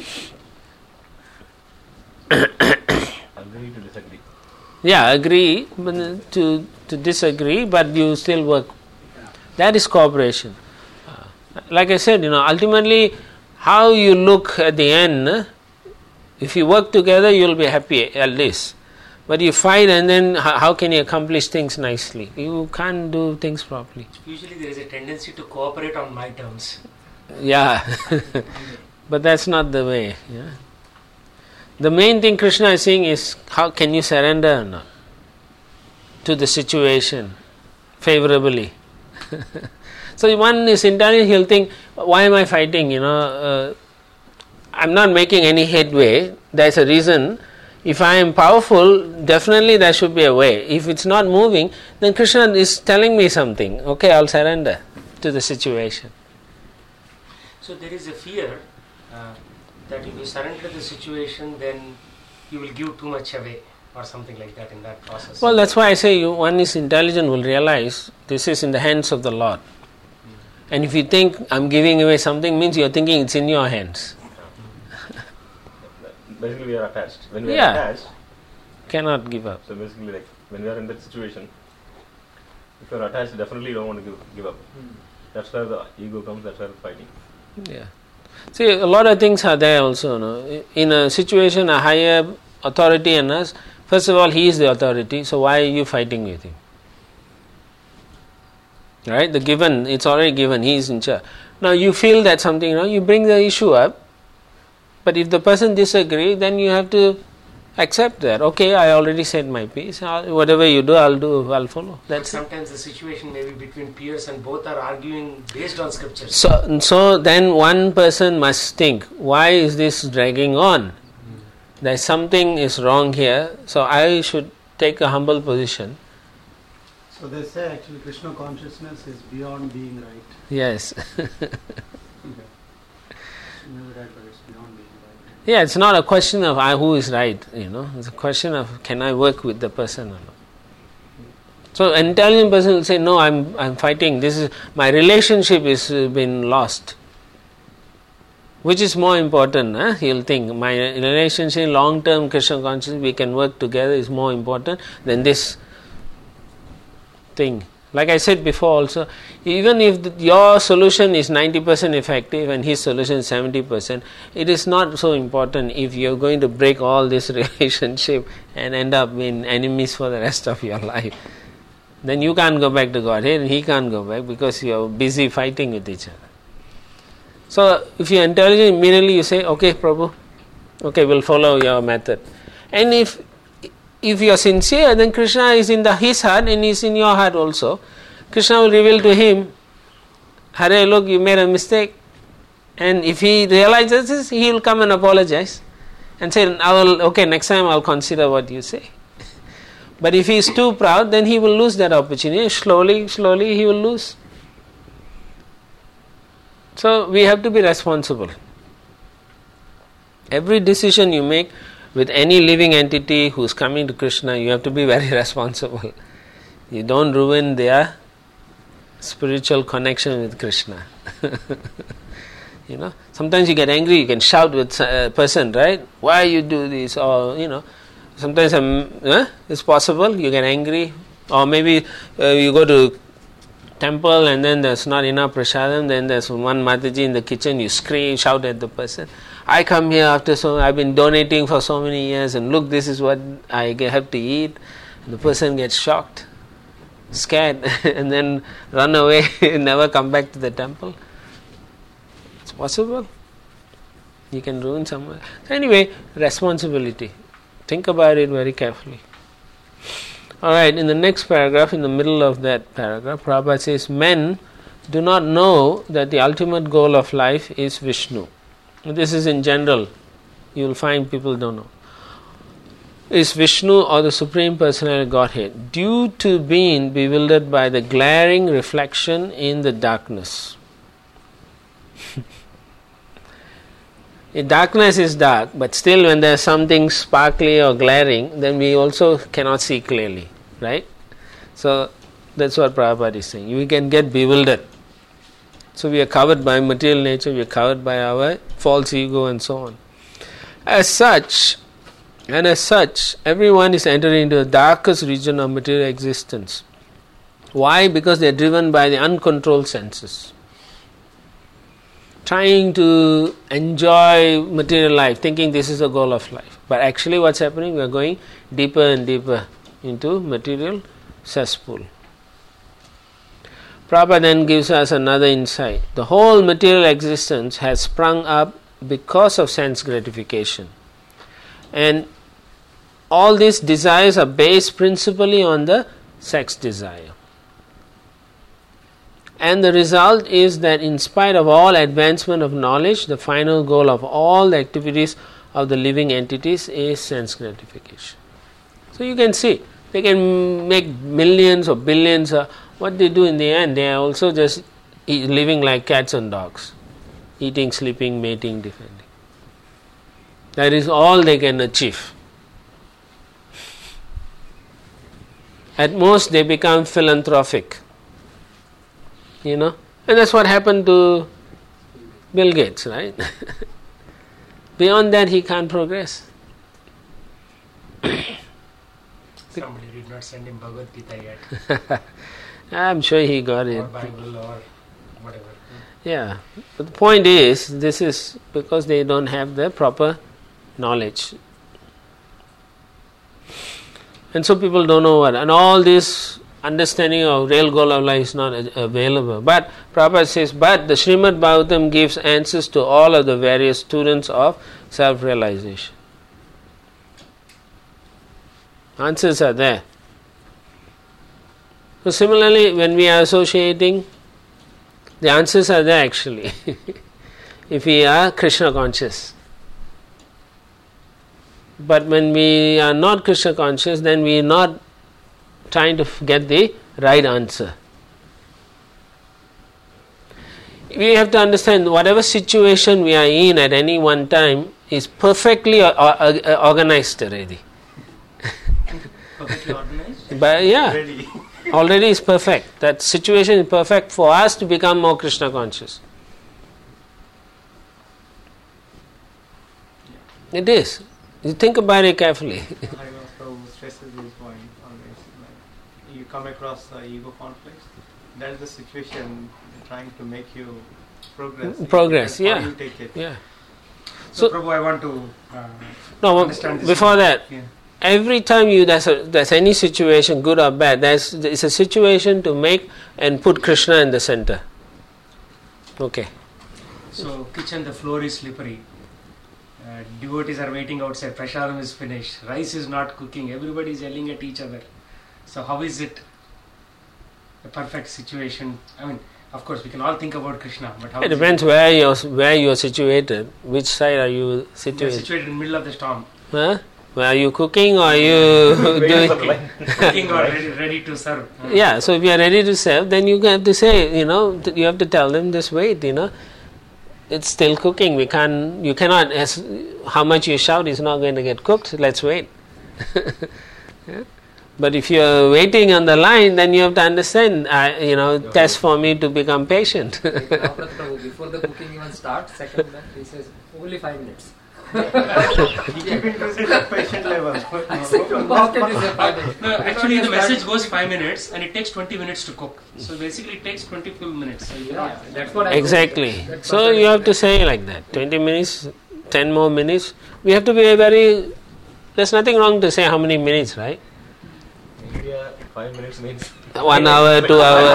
Agree to disagree. Yeah, agree but to to disagree, but you still work. That is cooperation. Uh, like I said, you know, ultimately, how you look at the end, if you work together, you'll be happy at least. But you fight and then how, how can you accomplish things nicely? You can't do things properly. Usually there is a tendency to cooperate on my terms. Yeah, but that's not the way. Yeah, The main thing Krishna is saying is, how can you surrender or not to the situation favorably? So one is intelligent, he'll think, why am I fighting? You know, uh, I'm not making any headway. There's a reason. If I am powerful, definitely there should be a way. If it's not moving, then Krishna is telling me something. Okay, I'll surrender to the situation. So there is a fear uh, that if you surrender to the situation, then you will give too much away, or something like that in that process. Well, that's why I say you, one is intelligent will realize this is in the hands of the Lord. And if you think I'm giving away something, means you're thinking it's in your hands. Basically, we are attached. When we Yeah. are attached, Cannot give up. so basically, like when we are in that situation, if you are attached, definitely you don't want to give, give up. That's where the ego comes. That's where the fighting. Yeah. See, a lot of things are there also. No? In a situation, a higher authority in us, first of all, he is the authority, so why are you fighting with him? Right? The given, it's already given, he is in charge. Now you feel that something, you know, you bring the issue up, but if the person disagrees, then you have to accept that. Okay, I already said my piece. I'll, whatever you do, I'll do, I'll follow. That's it. Sometimes the situation may be between peers and both are arguing based on scriptures. So, so then one person must think, why is this dragging on? There's something is wrong here, so I should take a humble position. So they say actually Krishna consciousness is beyond being right. Yes. Okay. Maybe right, but it's beyond being right. Yeah, it's not a question of I, who is right, you know. It's a question of can I work with the person or not. So an intelligent person will say, no, I'm I'm fighting. This is my relationship is uh, been lost. Which is more important? Huh? He'll think my relationship, long-term Krishna consciousness, we can work together is more important than this thing. Like I said before also, even if the, your solution is ninety percent effective and his solution is seventy percent, it is not so important if you're going to break all this relationship and end up being enemies for the rest of your life. Then you can't go back to Godhead and he can't go back because you're busy fighting with each other. So if you're intelligent, immediately you say, okay, Prabhu, okay, we'll follow your method. And if if you are sincere, then Krishna is in the his heart and is in your heart also. Krishna will reveal to him, Hare, look, you made a mistake. And if he realizes this, he will come and apologize and say, I will, okay, next time I'll consider what you say. But if he is too proud, then he will lose that opportunity. Slowly, slowly he will lose. So we have to be responsible. Every decision you make with any living entity who is coming to Krishna, you have to be very responsible. You don't ruin their spiritual connection with Krishna. You know, sometimes you get angry, you can shout with a person, right? Why you do this? Or, you know, sometimes um, eh, it's possible, you get angry. Or maybe uh, you go to temple and then there's not enough prasadam, then there's one Mataji in the kitchen, you scream, shout at the person. I come here after so, I've been donating for so many years and look, this is what I have to eat. And the person gets shocked, scared, and then run away, never come back to the temple. It's possible. You can ruin someone. So anyway, responsibility. Think about it very carefully. Alright, in the next paragraph, in the middle of that paragraph, Prabhupada says, men do not know that the ultimate goal of life is Vishnu. This is in general. You will find people don't know. Is Vishnu or the Supreme Personality Godhead, due to being bewildered by the glaring reflection in the darkness. The darkness is dark, but still when there is something sparkly or glaring, then we also cannot see clearly, right? So that's what Prabhupada is saying. We can get bewildered. So we are covered by material nature, we are covered by our false ego and so on. As such, and as such, everyone is entering into the darkest region of material existence. Why? Because they are driven by the uncontrolled senses. Trying to enjoy material life, thinking this is the goal of life. But actually what's happening? We are going deeper and deeper into material cesspool. Prabhupada then gives us another insight. The whole material existence has sprung up because of sense gratification. And all these desires are based principally on the sex desire. And the result is that in spite of all advancement of knowledge, the final goal of all the activities of the living entities is sense gratification. So you can see, they can make millions or billions. Uh, what they do in the end, they are also just e- living like cats and dogs, eating, sleeping, mating, defending. That is all they can achieve. At most, they become philanthropic. You know, and that's what happened to Bill Gates, right? Beyond that, he can't progress. Somebody did not send him Bhagavad Gita yet, I'm sure he got it. or Bible, or whatever. Yeah, but the point is, this is because they don't have the proper knowledge. And so people don't know what, and all this understanding of real goal of life is not available. But Prabhupada says, but the Srimad Bhagavatam gives answers to all of the various students of self-realization. Answers are there. So similarly, when we are associating, the answers are there actually. If we are Krishna conscious. But when we are not Krishna conscious, then we are not trying to get the right answer. We have to understand whatever situation we are in at any one time is perfectly o- o- organized already. Perfectly organized? But yeah, Ready. already is perfect. That situation is perfect for us to become more Krishna conscious. It is. You think about it carefully. Prabhu stresses this point always. Like, you come across uh, ego conflicts, that is the situation trying to make you progress. Progress, That's yeah. how you take it. Yeah. So, So- Prabhu, I want to uh, No, understand this. before that, Yeah. every time you there's, a, there's any situation, good or bad, there's it's a situation to make and put Krishna in the center. Okay. So, kitchen, the floor is slippery. Uh, devotees are waiting outside. Prasadam is finished. Rice is not cooking. Everybody is yelling at each other. So, how is it a perfect situation? I mean, of course, we can all think about Krishna, but how It is depends where you're where you're situated. Which side are you We are situated? situated in the middle of the storm, Huh? Well, are you cooking or are you doing? cooking or ready, ready to serve. Uh, Yeah. So if you are ready to serve, then you have to say, you know, th- you have to tell them, just wait, you know. It's still cooking. We can't. You cannot. As how much you shout is not going to get cooked. Let's wait. Yeah. But if you are waiting on the line, then you have to understand. Uh, you know, test for me to become patient. Before the cooking even starts, second batch, he says only five minutes. You keep increasing the patient level. I said, how can you say five minutes? No, actually, the message goes five minutes and it takes twenty minutes to cook. So basically, it takes twenty full minutes. So you Yeah, that's what I Exactly. That's So what I- you have to say like that. Twenty minutes, ten more minutes. We have to be a very. There's nothing wrong to say how many minutes, right? India, five minutes means One hour, two hour.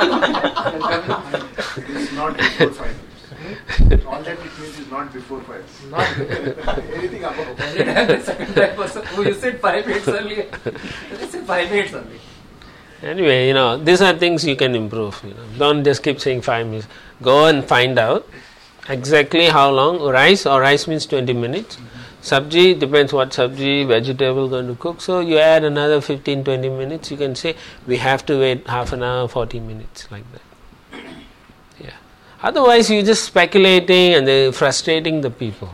It's not before five minutes. All that it means is not before five. Not Anything above. every time the second time person, oh, you said five minutes earlier. I said five minutes only. Anyway, you know, these are things you can improve. You know, don't just keep saying five minutes. Go and find out exactly how long. Rice or rice means twenty minutes. Sabji depends what sabji, vegetable going to cook. So you add another fifteen, twenty minutes. You can say we have to wait half an hour, forty minutes, like that. Yeah. Otherwise, you're just speculating and they're frustrating the people.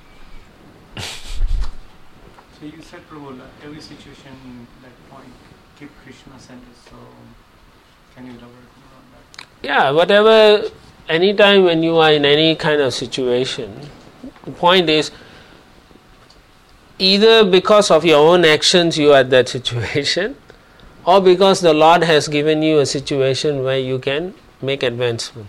So you said, Prabhu, that every situation, that point, keep Krishna centered. So can you elaborate more on that? Yeah, whatever, anytime when you are in any kind of situation, the point is either because of your own actions you are at that situation, or because the Lord has given you a situation where you can make advancement.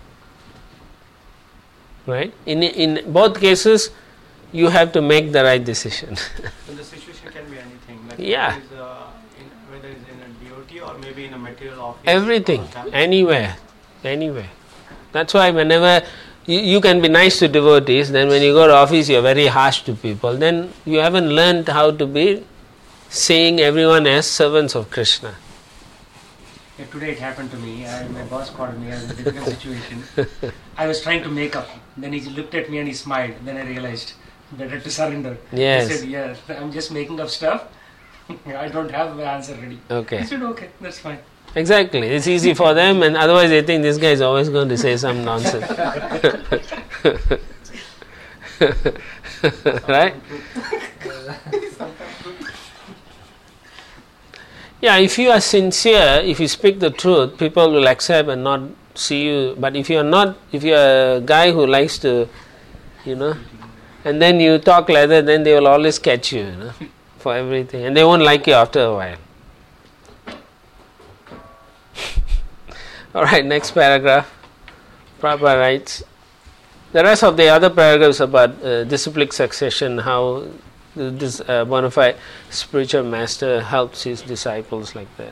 Right? In in both cases, you have to make the right decision. So the situation can be anything. Like Yeah. Whether it's, uh, in, whether it's in a D O T or maybe in a material office. Everything, or family. anywhere, anywhere. That's why whenever you, you can be nice to devotees, then when you go to office you are very harsh to people, then you haven't learned how to be seeing everyone as servants of Krishna. Yeah, today it happened to me. I, my boss called me as a difficult situation. I was trying to make up. Then he looked at me and he smiled. Then I realized, better to surrender. Yes. He said, yeah, I'm just making up stuff. I don't have the answer ready. Okay. I said, okay, that's fine. Exactly. It's easy for them, and otherwise they think this guy is always going to say some nonsense. Right? Yeah, if you are sincere, if you speak the truth, people will accept and not see you. But if you are not, if you are a guy who likes to, you know, and then you talk like that, then they will always catch you, you know, for everything. And they won't like you after a while. Alright, next paragraph. Prabhupada writes, the rest of the other paragraphs about uh, disciplic succession, how this uh, bona fide spiritual master helps his disciples like that.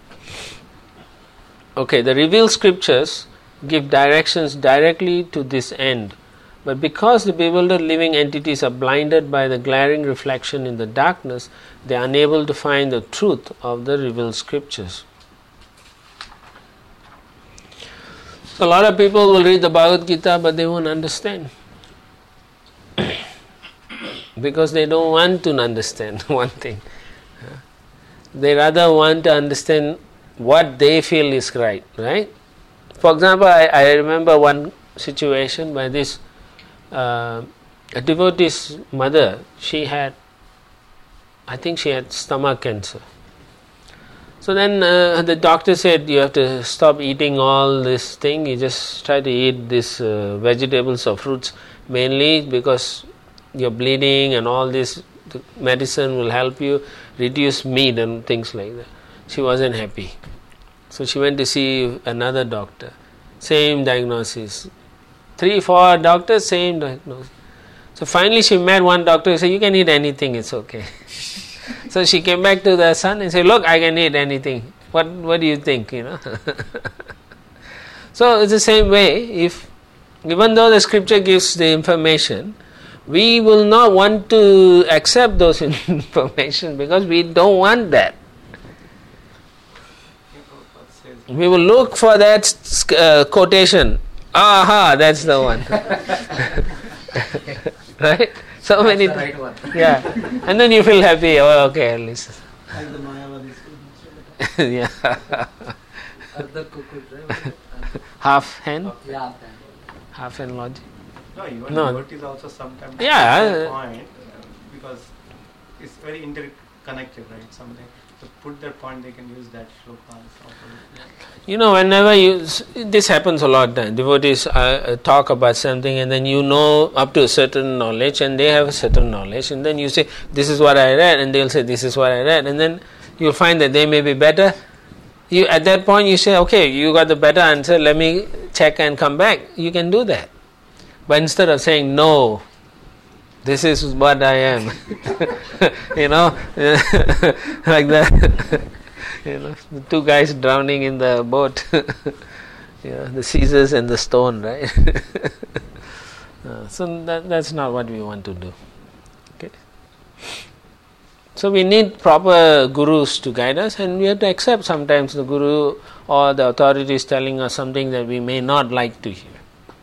Okay, the revealed scriptures give directions directly to this end, but because the bewildered living entities are blinded by the glaring reflection in the darkness, they are unable to find the truth of the revealed scriptures. So a lot of people will read the Bhagavad Gita, but they won't understand. Because they don't want to understand one thing. They rather want to understand what they feel is right, right? For example, I, I remember one situation where this uh, a devotee's mother, she had, I think she had stomach cancer. So then uh, the doctor said, you have to stop eating all this thing, you just try to eat these uh, vegetables or fruits, mainly because you're bleeding and all this, the medicine will help you reduce meat and things like that. She wasn't happy. So she went to see another doctor. Same diagnosis. Three, four doctors, same diagnosis. So finally she met one doctor who said, you can eat anything, it's okay. So she came back to the son and said, look, I can eat anything. What what do you think, you know? So it's the same way, if even though the scripture gives the information, we will not want to accept those information because we don't want that. We will look for that uh, quotation. Aha, that's the one. Right? So That's many the th- right one. yeah. And then you feel happy. Oh, okay, at least. Like the Mayavadis. Yeah. Arda Kukut, right? Half hen, Yeah. half hen logic. No, even No. devotees also sometimes Yeah. make that point uh, because it's very interconnected, right? Something to put their point, they can use that shloka. You know, whenever you, this happens a lot of times. Devotees uh, talk about something and then you know up to a certain knowledge and they have a certain knowledge and then you say, this is what I read, and they'll say, this is what I read, and then you'll find that they may be better. You at that point you say, okay, you got the better answer, let me check and come back. You can do that. But instead of saying, no, this is what I am, you know, like that. You know, the two guys drowning in the boat, you know, the scissors and the stone, right? uh, so that, that's not what we want to do. Okay. So we need proper gurus to guide us, and we have to accept sometimes the guru or the authority is telling us something that we may not like to hear.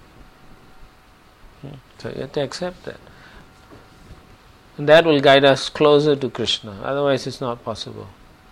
Hmm. So you have to accept that. And that will guide us closer to Krishna. Otherwise it's not possible.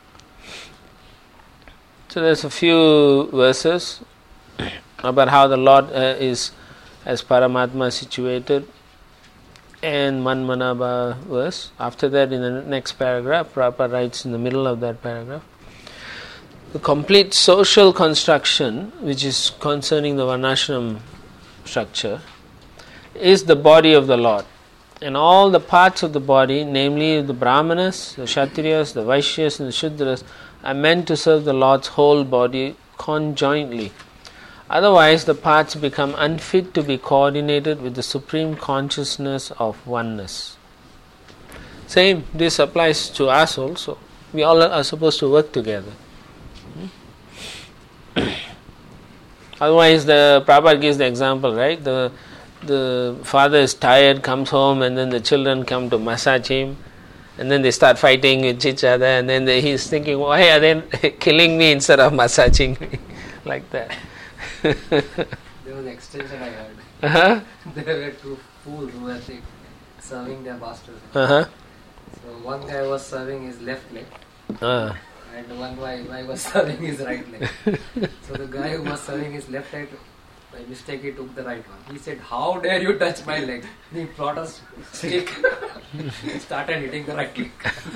So there's a few verses about how the Lord uh, is as Paramatma situated, and Manmanabha verse. After that, in the next paragraph, Prabhupada writes in the middle of that paragraph, the complete social construction, which is concerning the Varnashram structure, is the body of the Lord. And all the parts of the body, namely the Brahmanas, the Kshatriyas, the Vaishyas and the Shudras, are meant to serve the Lord's whole body conjointly. Otherwise, the parts become unfit to be coordinated with the supreme consciousness of oneness. Same, this applies to us also. We all are supposed to work together. Otherwise, the Prabhupada gives the example, right? The the father is tired, comes home, and then the children come to massage him, and then they start fighting with each other, and then they, he's thinking, why are they killing me instead of massaging me? Like that. There was an extension I heard. Uh-huh. There were two fools who were like, serving their masters. Uh-huh. So one guy was serving his left leg, Uh. and one guy, guy was serving his right leg. So the guy who was serving his left leg, by mistake he took the right one. He said, "How dare you touch my leg?" He brought a stick, started hitting the right leg.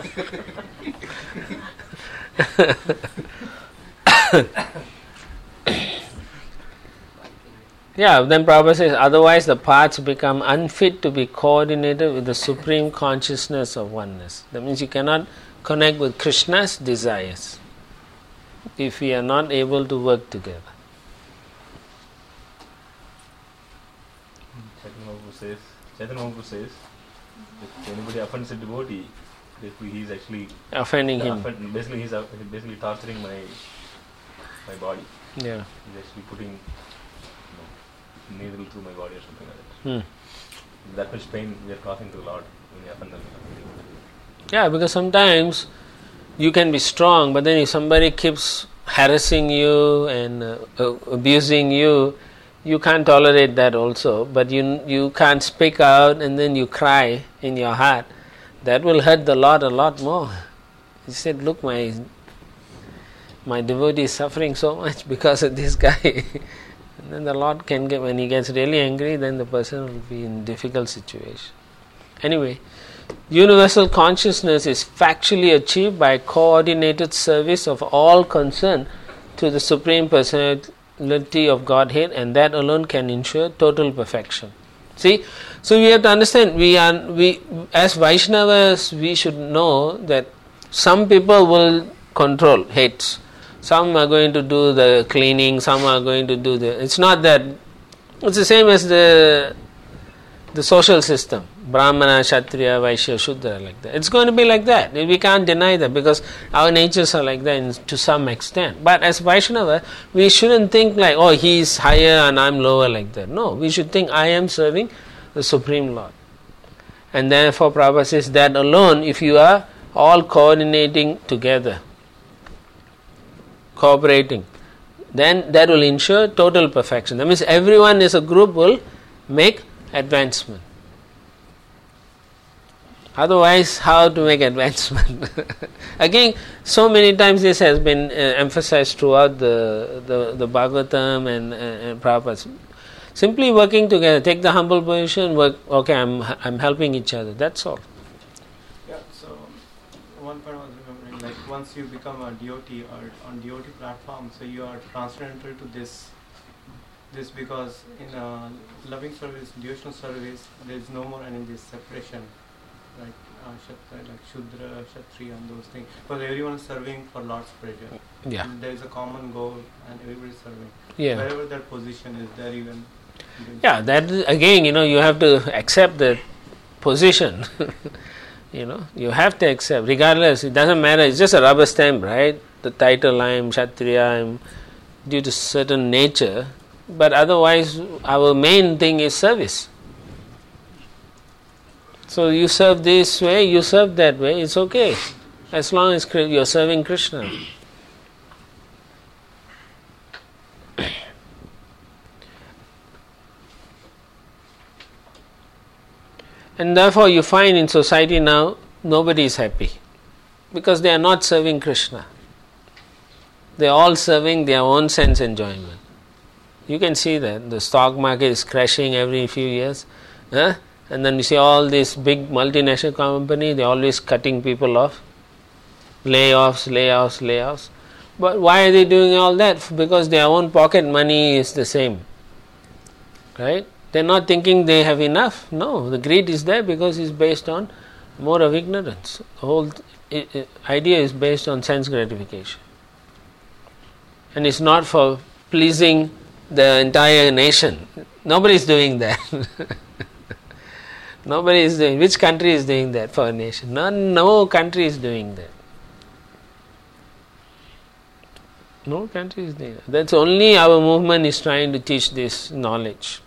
Yeah, then Prabhupada says, otherwise the paths become unfit to be coordinated with the supreme consciousness of oneness. That means you cannot connect with Krishna's desires if we are not able to work together. Chaitanya Mahaprabhu says, Chaitanya Mahaprabhu says, if anybody offends a devotee, basically he's actually Offending him. offend, basically he's uh, basically torturing my my body. Yeah. He's actually putting you know, needle through my body or something like that. Hmm. That much pain we are causing to the Lord when we offend them. Yeah, because sometimes you can be strong, but then if somebody keeps harassing you and uh, uh, abusing you, you can't tolerate that also. But you you can't speak out, and then you cry in your heart. That will hurt the Lord a lot more. He said, "Look, my my devotee is suffering so much because of this guy." And then the Lord can get, when he gets really angry, then the person will be in difficult situation. Anyway, universal consciousness is factually achieved by coordinated service of all concerned to the Supreme Personality of Godhead, and that alone can ensure total perfection. See, so we have to understand, we are we as Vaishnavas, we should know that some people will control, hates. Some are going to do the cleaning, some are going to do the... It's not that... It's the same as the the social system. Brahmana, Kshatriya, Vaishya, Shudra, like that. It's going to be like that. We can't deny that because our natures are like that in, to some extent. But as Vaishnava, we shouldn't think like, oh, he's higher and I'm lower like that. No, we should think I am serving the Supreme Lord. And therefore Prabhupada says that alone, if you are all coordinating together, cooperating, then that will ensure total perfection. That means everyone as a group will make advancement. Otherwise, how to make advancement? Again, so many times this has been uh, emphasized throughout the, the, the Bhagavatam and, uh, and Prabhupada. Simply working together, take the humble position, work, okay, I'm, I'm helping each other, that's all. Yeah, so one point I was remembering, like once you become a devotee or on devotee platform, so you are transcendental to this, this because in uh, loving service, devotional service, there is no more any this separation, like uh, Shatra, like Shudra, Kshatriya and those things, because everyone is serving for Lord's pleasure. Yeah. And there is a common goal and everybody is serving. Yeah. Wherever that position is, there even. Yeah, that is, again, you know, you have to accept the position. You know, you have to accept, regardless, it doesn't matter, it's just a rubber stamp, right? The title, I am Kshatriya, I am due to certain nature, but otherwise our main thing is service. So you serve this way, you serve that way, it's okay, as long as you are serving Krishna. And therefore you find in society now, nobody is happy because they are not serving Krishna. They are all serving their own sense enjoyment. You can see that the stock market is crashing every few years, huh? And then you see all these big multinational companies, they are always cutting people off, layoffs, layoffs, layoffs. But why are they doing all that? Because their own pocket money is the same, right? They're not thinking they have enough. No, the greed is there because it's based on more of ignorance. The whole I- I- idea is based on sense gratification. And it's not for pleasing the entire nation. Nobody is doing that. Nobody is doing. Which country is doing that for a nation? No, no country is doing that. No country is needed. That's only our movement is trying to teach this knowledge.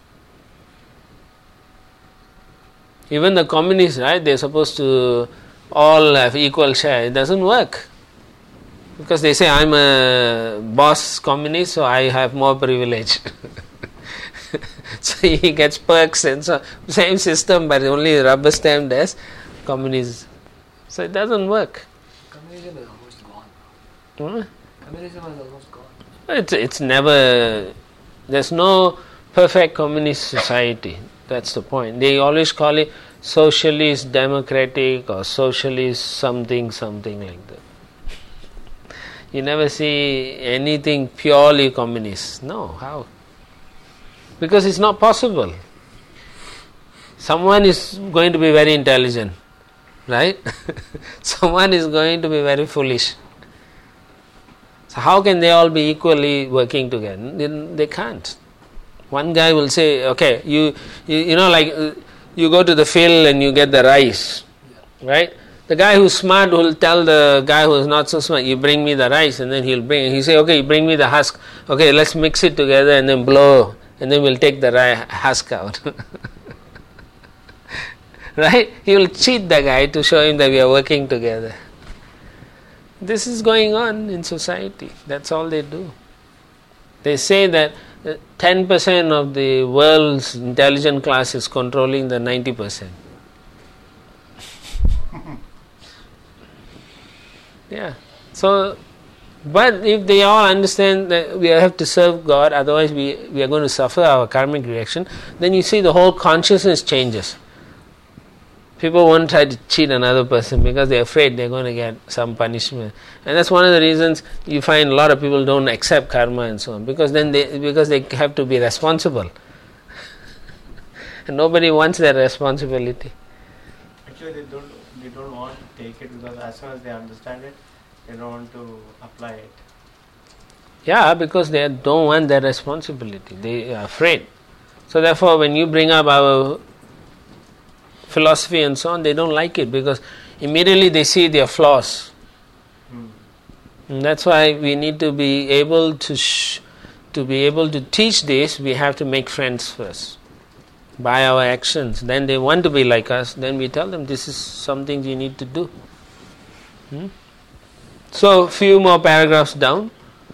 Even the communists, right, they're supposed to all have equal share. It doesn't work. Because they say, I'm a boss communist, so I have more privilege. So he gets perks and so, same system, but only rubber stamped as communism. So it doesn't work. Communism is almost gone. Huh? Communism is almost gone. It's, it's never, there's no perfect communist society. That's the point. They always call it socialist, democratic, or socialist something, something like that. You never see anything purely communist. No, how? Because it's not possible. Someone is going to be very intelligent, right? Someone is going to be very foolish. So how can they all be equally working together? They can't. One guy will say, okay, you, you, you know, like uh, you go to the field and you get the rice, right? The guy who's smart will tell the guy who's not so smart, you bring me the rice, and then he'll bring, he say, okay, you bring me the husk. Okay, let's mix it together and then blow, and then we'll take the ri- husk out. Right? He will cheat the guy to show him that we are working together. This is going on in society. That's all they do. They say that ten percent of the world's intelligent class is controlling the ninety percent. Yeah. So, but if they all understand that we have to serve God, otherwise we, we are going to suffer our karmic reaction, then you see the whole consciousness changes. People won't try to cheat another person because they're afraid they're going to get some punishment. And that's one of the reasons you find a lot of people don't accept karma and so on, because then they because they have to be responsible. And nobody wants that responsibility. Actually, they don't they don't want to take it because as soon as they understand it, they don't want to apply it. Yeah, because they don't want that responsibility. They are afraid. So therefore, when you bring up our philosophy and so on, they don't like it because immediately they see their flaws. Hmm. And that's why we need to be able to sh- to be able to teach this. We have to make friends first by our actions. Then they want to be like us. Then we tell them this is something you need to do. Hmm? So few more paragraphs down.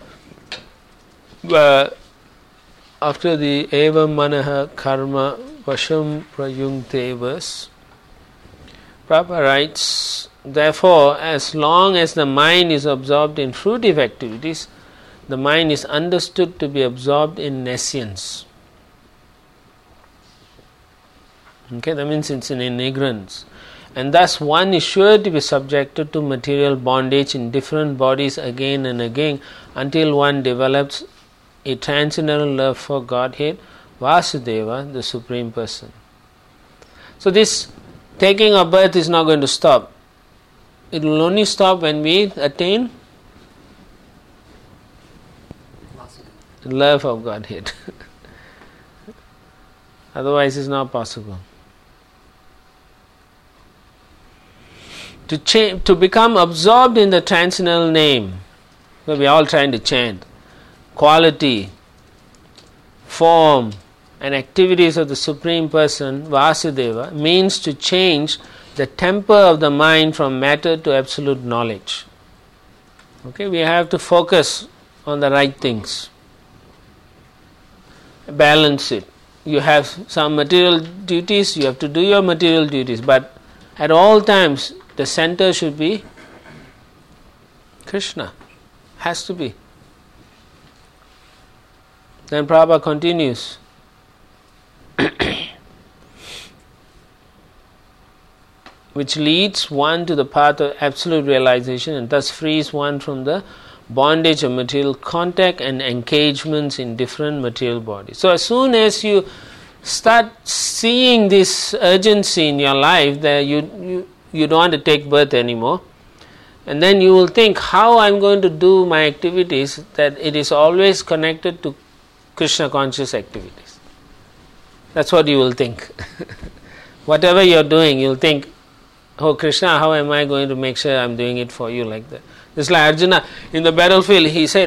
Uh, after the eva manaha karma vasham prayunkte verse, Prabhupada writes, therefore, as long as the mind is absorbed in fruitive activities, the mind is understood to be absorbed in nescience. Okay, that means it's in ignorance. And thus one is sure to be subjected to material bondage in different bodies again and again until one develops a transcendental love for Godhead, Vasudeva, the Supreme Person. So this taking of birth is not going to stop. It will only stop when we attain the love of Godhead. Otherwise it's not possible. To cha- to become absorbed in the transcendental name, so we are all trying to chant, quality, form, and activities of the Supreme Person, Vasudeva, means to change the temper of the mind from matter to absolute knowledge. Okay, we have to focus on the right things. Balance it. You have some material duties, you have to do your material duties, but at all times the center should be Krishna. Has to be. Then Prabhupada continues. Which leads one to the path of absolute realization and thus frees one from the bondage of material contact and engagements in different material bodies. So as soon as you start seeing this urgency in your life that you, you, you don't want to take birth anymore, and then you will think how I'm going to do my activities, that it is always connected to Krishna conscious activities. That's what you will think. Whatever you're doing, you'll think, oh Krishna, how am I going to make sure I'm doing it for you like that? It's like Arjuna in the battlefield, he said,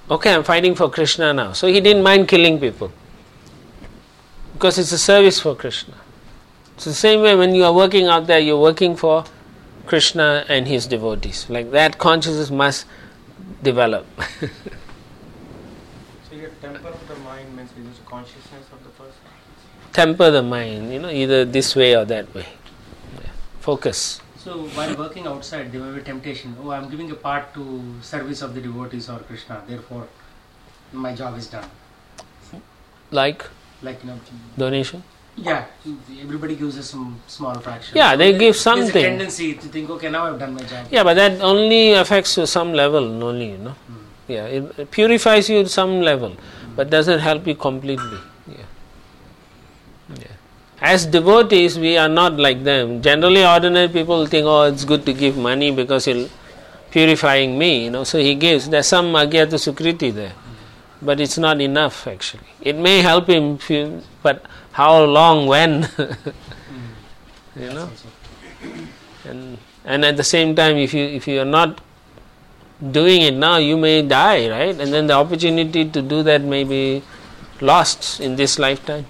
okay, I'm fighting for Krishna now. So he didn't mind killing people because it's a service for Krishna. It's the same way when you are working out there, you're working for Krishna and his devotees. Like that consciousness must develop. So your temper of the mind means it is consciousness of the person? Temper the mind, you know, either this way or that way. Yeah. Focus. So while working outside, there may be temptation. Oh, I'm giving a part to service of the devotees or Krishna. Therefore, my job is done. Like Like, you know, donation? yeah, everybody gives us some small fraction. Yeah, So they there- give There's something. a tendency to think, okay, now I've done my job. Yeah, but that only affects to some level only, you know. Mm. Yeah, it, it purifies you to some level, mm. but doesn't help you completely. Yeah. Yeah. As devotees, we are not like them. Generally, ordinary people think, oh, it's good to give money because he'll purifying me, you know. So he gives. There's some agyata sukriti there, mm. but it's not enough actually. It may help him, few, but how long, when, Mm. you know. And and at the same time, if you if you are not doing it now, you may die, right? And then the opportunity to do that may be lost in this lifetime.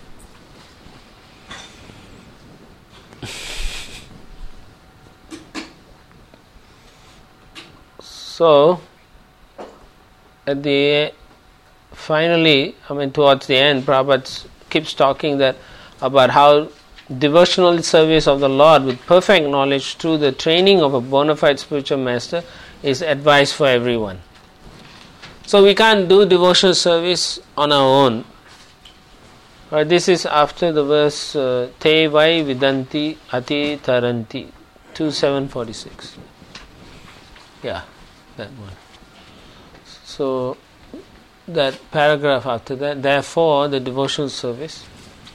So, at the finally, I mean, towards the end, Prabhupada keeps talking that about how devotional service of the Lord with perfect knowledge through the training of a bona fide spiritual master is advice for everyone. So we can't do devotional service on our own. Right, this is after the verse uh, Te vai vidanti ati taranti, two seven forty-six. Yeah, that one. So that paragraph after that, therefore the devotional service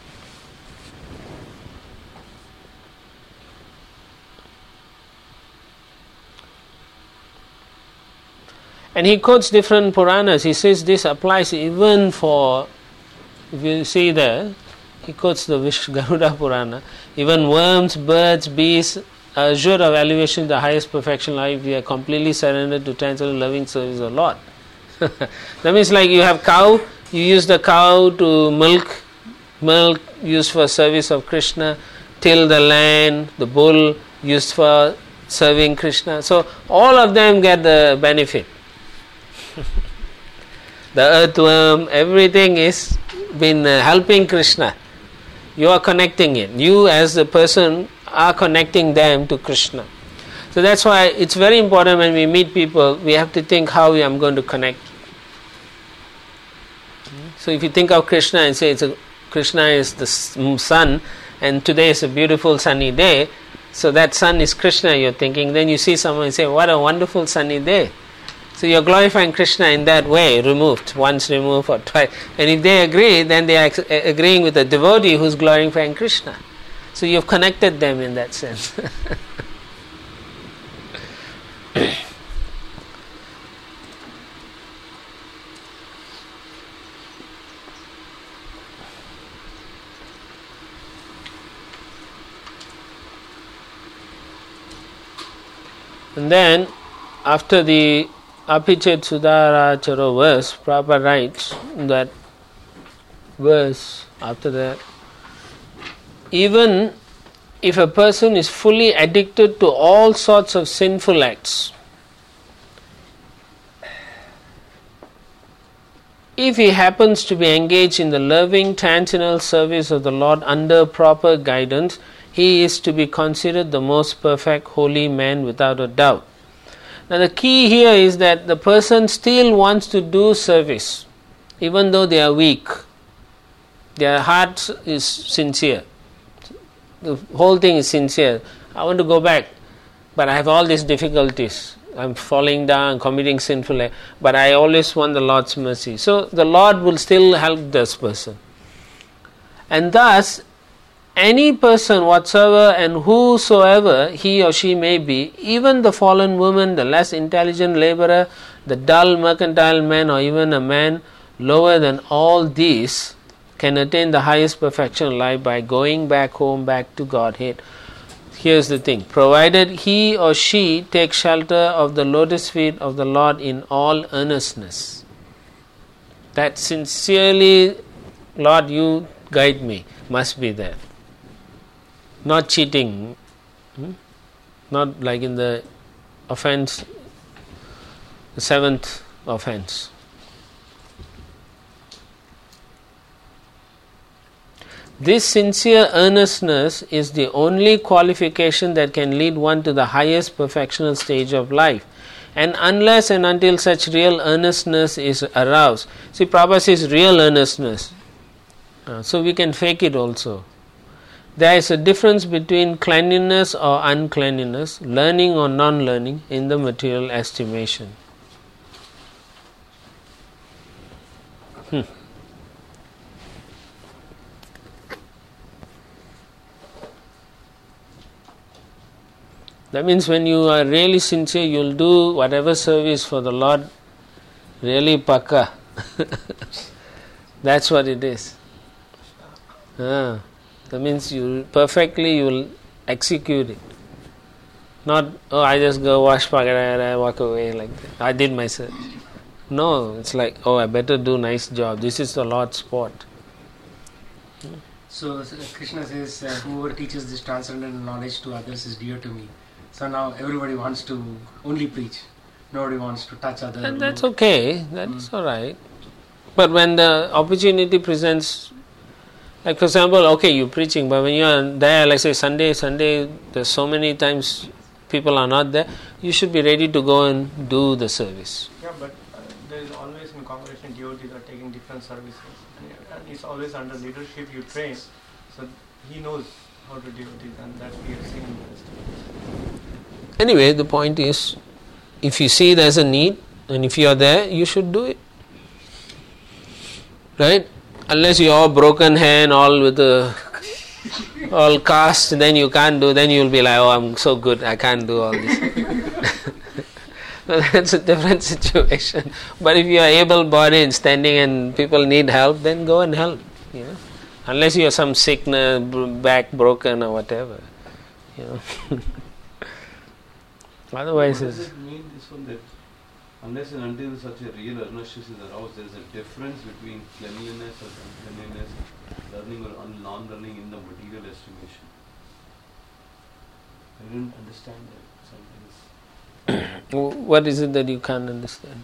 and he quotes different Puranas. He says this applies even for, if you see there, he quotes the Vish Garuda Purana, even worms, birds, beasts are assured of elevation to the highest perfection life. We are completely surrendered to transcendental loving service of the Lord. That means like you have cow, you use the cow to milk, milk used for service of Krishna, till the land, the bull used for serving Krishna. So all of them get the benefit. The earthworm, everything is been uh, helping Krishna. You are connecting it. You as a person are connecting them to Krishna. So that's why it's very important when we meet people, we have to think how I am going to connect. So if you think of Krishna and say it's a, Krishna is the sun and today is a beautiful sunny day, so that sun is Krishna you're thinking, then you see someone and say, what a wonderful sunny day. So you're glorifying Krishna in that way, removed, once removed or twice. And if they agree, then they are agreeing with a devotee who's glorifying Krishna. So you've connected them in that sense. And then, after the Apichet Sudaracharo verse, Prabhupada writes that verse after that, even if a person is fully addicted to all sorts of sinful acts, if he happens to be engaged in the loving transcendental service of the Lord under proper guidance, he is to be considered the most perfect holy man without a doubt. Now the key here is that the person still wants to do service, even though they are weak. Their heart is sincere. The whole thing is sincere. I want to go back, but I have all these difficulties. I'm falling down, committing sinful acts, but I always want the Lord's mercy. So the Lord will still help this person. And thus, any person whatsoever and whosoever he or she may be, even the fallen woman, the less intelligent laborer, the dull mercantile man, or even a man lower than all these, can attain the highest perfection of life by going back home, back to Godhead. Here's the thing, provided he or she takes shelter of the lotus feet of the Lord in all earnestness. That sincerely, Lord, you guide me, must be there. Not cheating, hmm? Not like in the offense, the seventh offense. This sincere earnestness is the only qualification that can lead one to the highest perfectional stage of life. And unless and until such real earnestness is aroused, see, Prabhupada says real earnestness, uh, so we can fake it also. There is a difference between cleanliness or uncleanliness, learning or non-learning in the material estimation. Hmm. That means when you are really sincere, you will do whatever service for the Lord really pakka. That's what it is. Ah, that means you perfectly you will execute it. Not, oh, I just go wash pakka and I walk away like that. I did my service. No, it's like, oh, I better do nice job. This is the Lord's spot. So uh, Krishna says, uh, whoever teaches this transcendental knowledge to others is dear to me. So now everybody wants to only preach. Nobody wants to touch others. And that's okay. That's mm. all right. But when the opportunity presents, like for example, okay, you're preaching, but when you are there, like say Sunday, Sunday, there's so many times people are not there, you should be ready to go and do the service. Yeah, but uh, there is always in congregation devotees are taking different services. And, and it's always under leadership you train. So he knows how to deal with it, and that we have seen in the rest. Anyway, the point is, if you see there's a need, and if you are there, you should do it. Right? Unless you are broken hand, all with the all cast, then you can't do, then you'll be like, oh, I'm so good, I can't do all this. So that's a different situation. But if you are able-bodied and standing and people need help, then go and help. You know? Unless you have some sickness, back broken or whatever. You know. Otherwise, what does it mean this one, that unless and until such a real earnestness is aroused, there is a difference between cleanliness or uncleanliness, learning or un- non-learning in the material estimation? I didn't understand that. Something. What is it that you can't understand?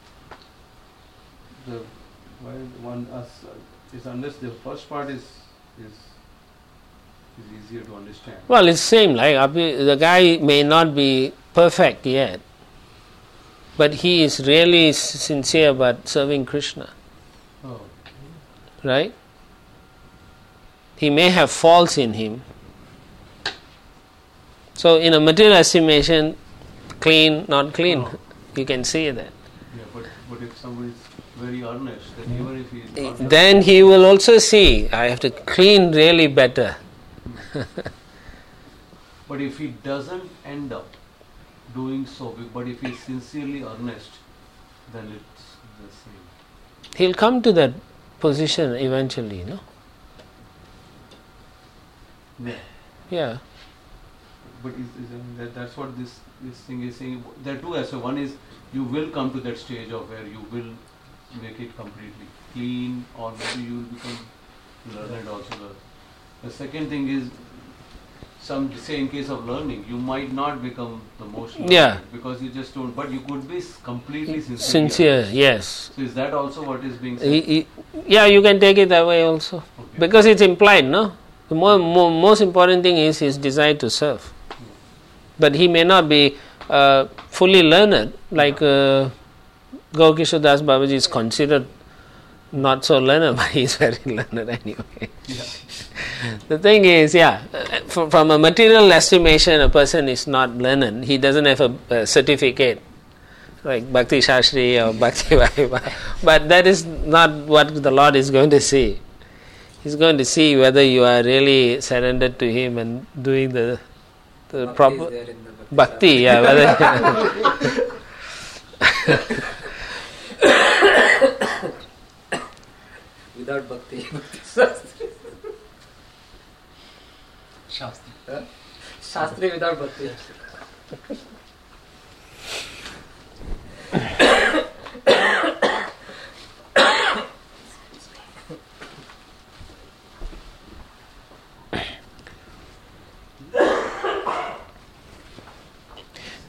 The why one us uh, is unless the first part is is is easier to understand. Well, it's same. Like the guy may not be perfect yet, but he is really sincere about serving Krishna. Oh. Right? He may have faults in him. So in a material estimation, clean, not clean, Oh. you can see that. Yeah, but, but if somebody is very earnest, then even if he is not Then he will also see, I have to clean really better. But if he doesn't end up doing so, but if he is sincerely earnest, then it's the same. He'll come to that position eventually, no? Yeah. Yeah. But is, is, um, that, that's what this, this thing is saying. There are two aspects. One is you will come to that stage of where you will make it completely clean, or maybe you will become learned also. The, the second thing is, some say in case of learning, you might not become the most learned Yeah. because you just don't. But you could be s- completely sincere. Sincere, yes. So is that also what is being said? He, he, yeah, you can take it that way also. Okay. Because it's implied, no? The more, more, most important thing is his desire to serve. But he may not be uh, fully learned, like uh, Gaukishore Das Babaji is considered not so learned, but he is very learned anyway. Yeah. The thing is, yeah, from, from a material estimation, a person is not learned. He doesn't have a, a certificate like Bhakti Shastri or Bhakti Vaibhava. But that is not what the Lord is going to see. He's going to see whether you are really surrendered to Him and doing the the Bhakti proper is there in the Bhakti bhakti. Yeah, whether without bhakti, bhakti shastri. Shastri. Huh? Shastri without bhakti.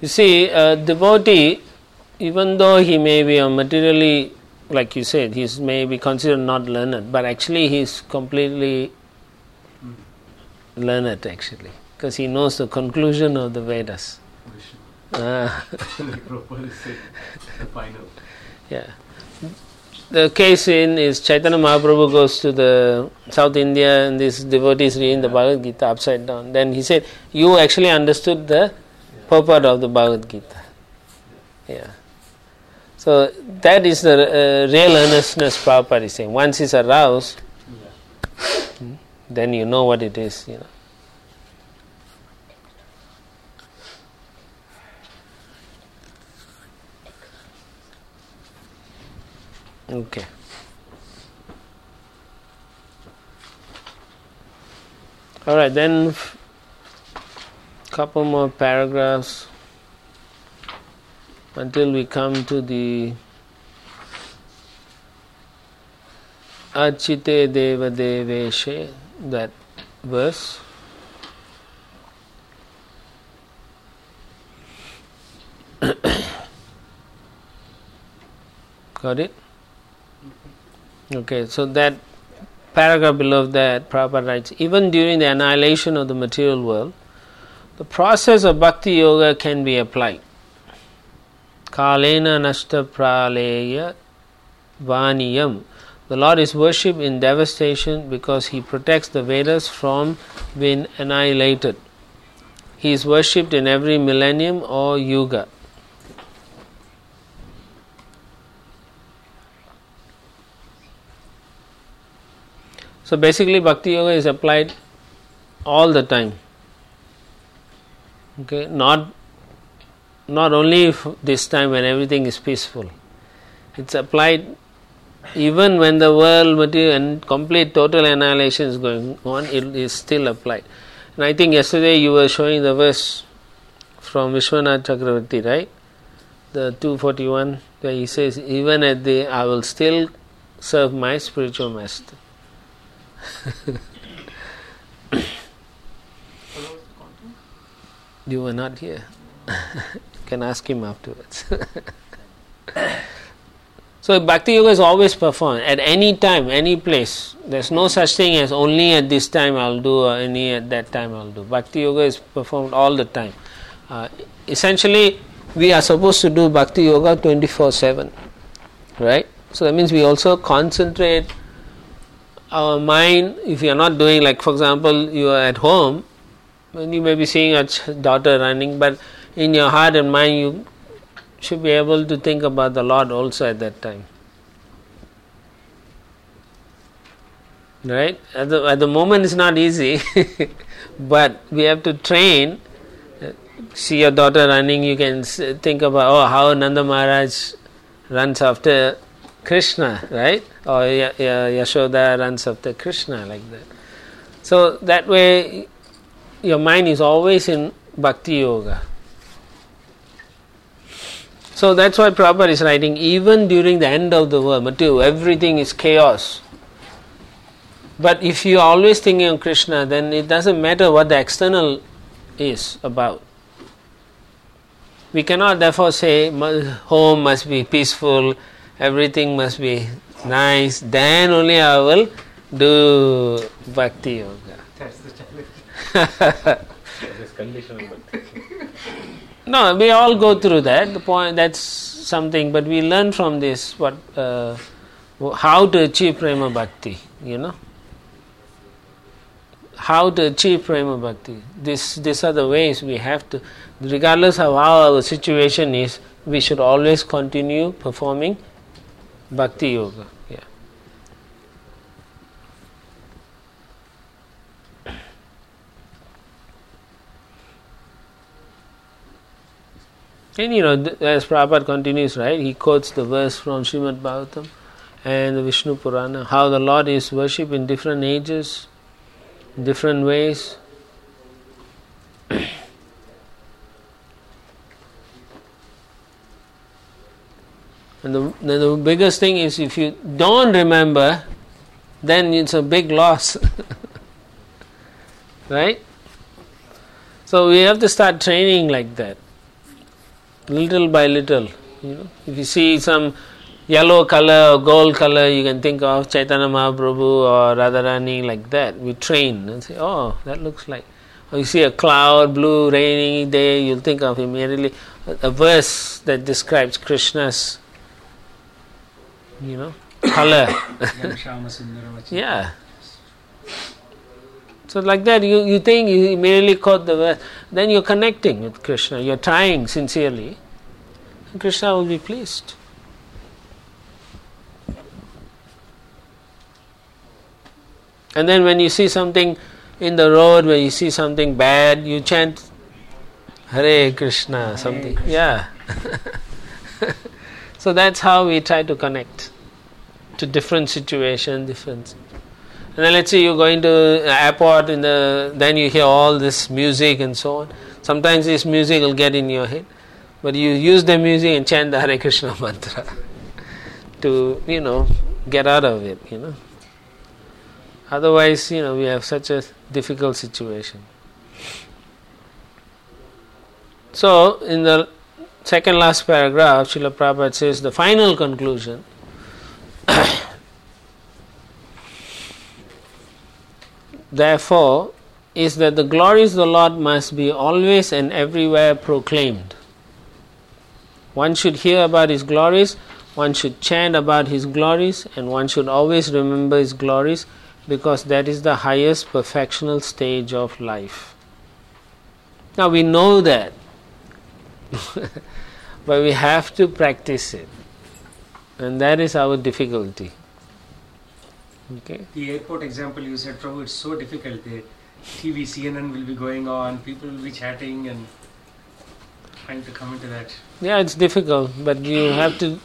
You see, a devotee, even though he may be a materially, like you said, he may be considered not learned, but actually he is completely learned actually, because he knows the conclusion of the Vedas. Ah. Prabhupada said the final. Yeah. The case in is Chaitanya Mahaprabhu goes to the South India and these devotees reading the Bhagavad Gita upside down. Then he said, you actually understood the purport of the Bhagavad Gita. Yeah. So that is the uh, real earnestness Prabhupada is saying. Once it's aroused, yeah. then you know what it is, you know. Okay. All right, then f- couple more paragraphs until we come to the Achite Deva Deveshe, that verse. Got it? Okay, so that paragraph below that, Prabhupada writes, even during the annihilation of the material world, the process of bhakti yoga can be applied. Kalena nashta praleya vaniyam. The Lord is worshipped in devastation because He protects the Vedas from being annihilated. He is worshipped in every millennium or yuga. So basically bhakti yoga is applied all the time. Okay, not not only f- this time when everything is peaceful. It's applied even when the world material and complete total annihilation is going on, it is still applied. And I think yesterday you were showing the verse from Vishwanath Chakravarti, right? The two forty-one, where he says, even at the, I will still serve my spiritual master. You were not here. You can ask him afterwards. So Bhakti Yoga is always performed at any time, any place. There's no such thing as only at this time I'll do or any at that time I'll do. Bhakti Yoga is performed all the time. Uh, essentially, we are supposed to do Bhakti Yoga twenty-four seven. Right? So that means we also concentrate our mind. If you are not doing, like for example, you are at home, and you may be seeing a ch- daughter running, but in your heart and mind you should be able to think about the Lord also at that time. Right? At the, at the moment it's not easy, but we have to train. See your daughter running, you can think about, oh, how Nanda Maharaj runs after Krishna, right? Or Yashoda runs after Krishna, like that. So that way your mind is always in Bhakti Yoga. So that's why Prabhupada is writing, even during the end of the world, material, everything is chaos. But if you are always thinking of Krishna, then it doesn't matter what the external is about. We cannot therefore say, home must be peaceful, everything must be nice, then only I will do Bhakti Yoga. That's the challenge. This conditional bhakti. No, we all go through that. The point, that's something, but we learn from this what uh, how to achieve Prema Bhakti, you know. How to achieve Prema Bhakti. This, these are the ways we have to, regardless of how our situation is, we should always continue performing Bhakti Yoga. Yeah. And you know, as Prabhupada continues, right, he quotes the verse from Srimad Bhagavatam and the Vishnu Purana, how the Lord is worshipped in different ages, different ways. And the, the, the biggest thing is, if you don't remember, then it's a big loss. Right? So we have to start training like that. little by little. You know, if you see some yellow color or gold color, you can think of Chaitanya Mahaprabhu or Radharani like that. We train and say, oh, that looks like. Or you see a cloud, blue, rainy day, you'll think of immediately a verse that describes Krishna's, you know, color. Yeah. So like that, you, you think you immediately quote the verse, then you're connecting with Krishna, you're trying sincerely, and Krishna will be pleased. And then when you see something in the road, when you see something bad, you chant Hare Krishna, Hare something. Krishna. Yeah. So that's how we try to connect to different situations, different. And then let's say you're going to an airport, in the, then you hear all this music and so on. Sometimes this music will get in your head, but you use the music and chant the Hare Krishna mantra to, you know, get out of it, you know. Otherwise, you know, we have such a difficult situation. So, in the second last paragraph, Srila Prabhupada says the final conclusion therefore is that the glories of the Lord must be always and everywhere proclaimed. One should hear about His glories, one should chant about His glories, and one should always remember His glories, because that is the highest perfectional stage of life. Now we know that, but we have to practice it, and that is our difficulty. Okay. The airport example you said, Prabhu, it's so difficult. The T V, C N N will be going on, people will be chatting and trying to come into that. Yeah, it's difficult, but you have to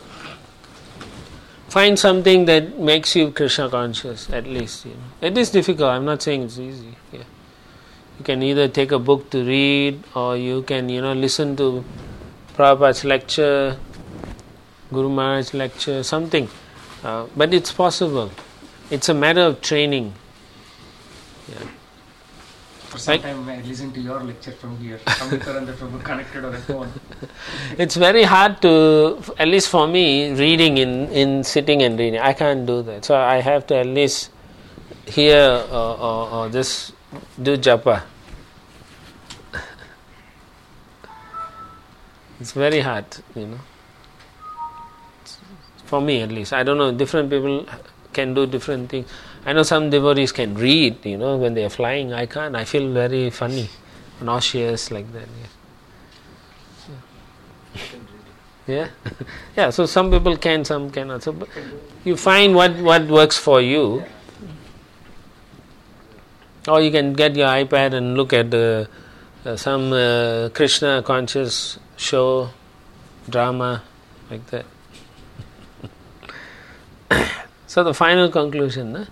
find something that makes you Krishna conscious, at least. You know. It is difficult, I'm not saying it's easy. Yeah. You can either take a book to read, or you can, you know, listen to Prabhupada's lecture, Guru Maharaj's lecture, something. Uh, but it's possible. It's a matter of training. Yeah. For some time I listened to your lecture from here, Amritaranda Prabhu connected on the phone. It's very hard to, at least for me, reading in, in sitting and reading. I can't do that. So I have to at least hear or, or, or just do japa. It's very hard, you know. For me at least. I don't know, different people can do different things. I know some devotees can read, you know, when they are flying. I can't. I feel very funny, nauseous like that. Yeah. Yeah, yeah. So some people can, some cannot. So you find what, what works for you, or you can get your iPad and look at the, uh, some uh, Krishna conscious show, drama, like that. So the final conclusion. Huh?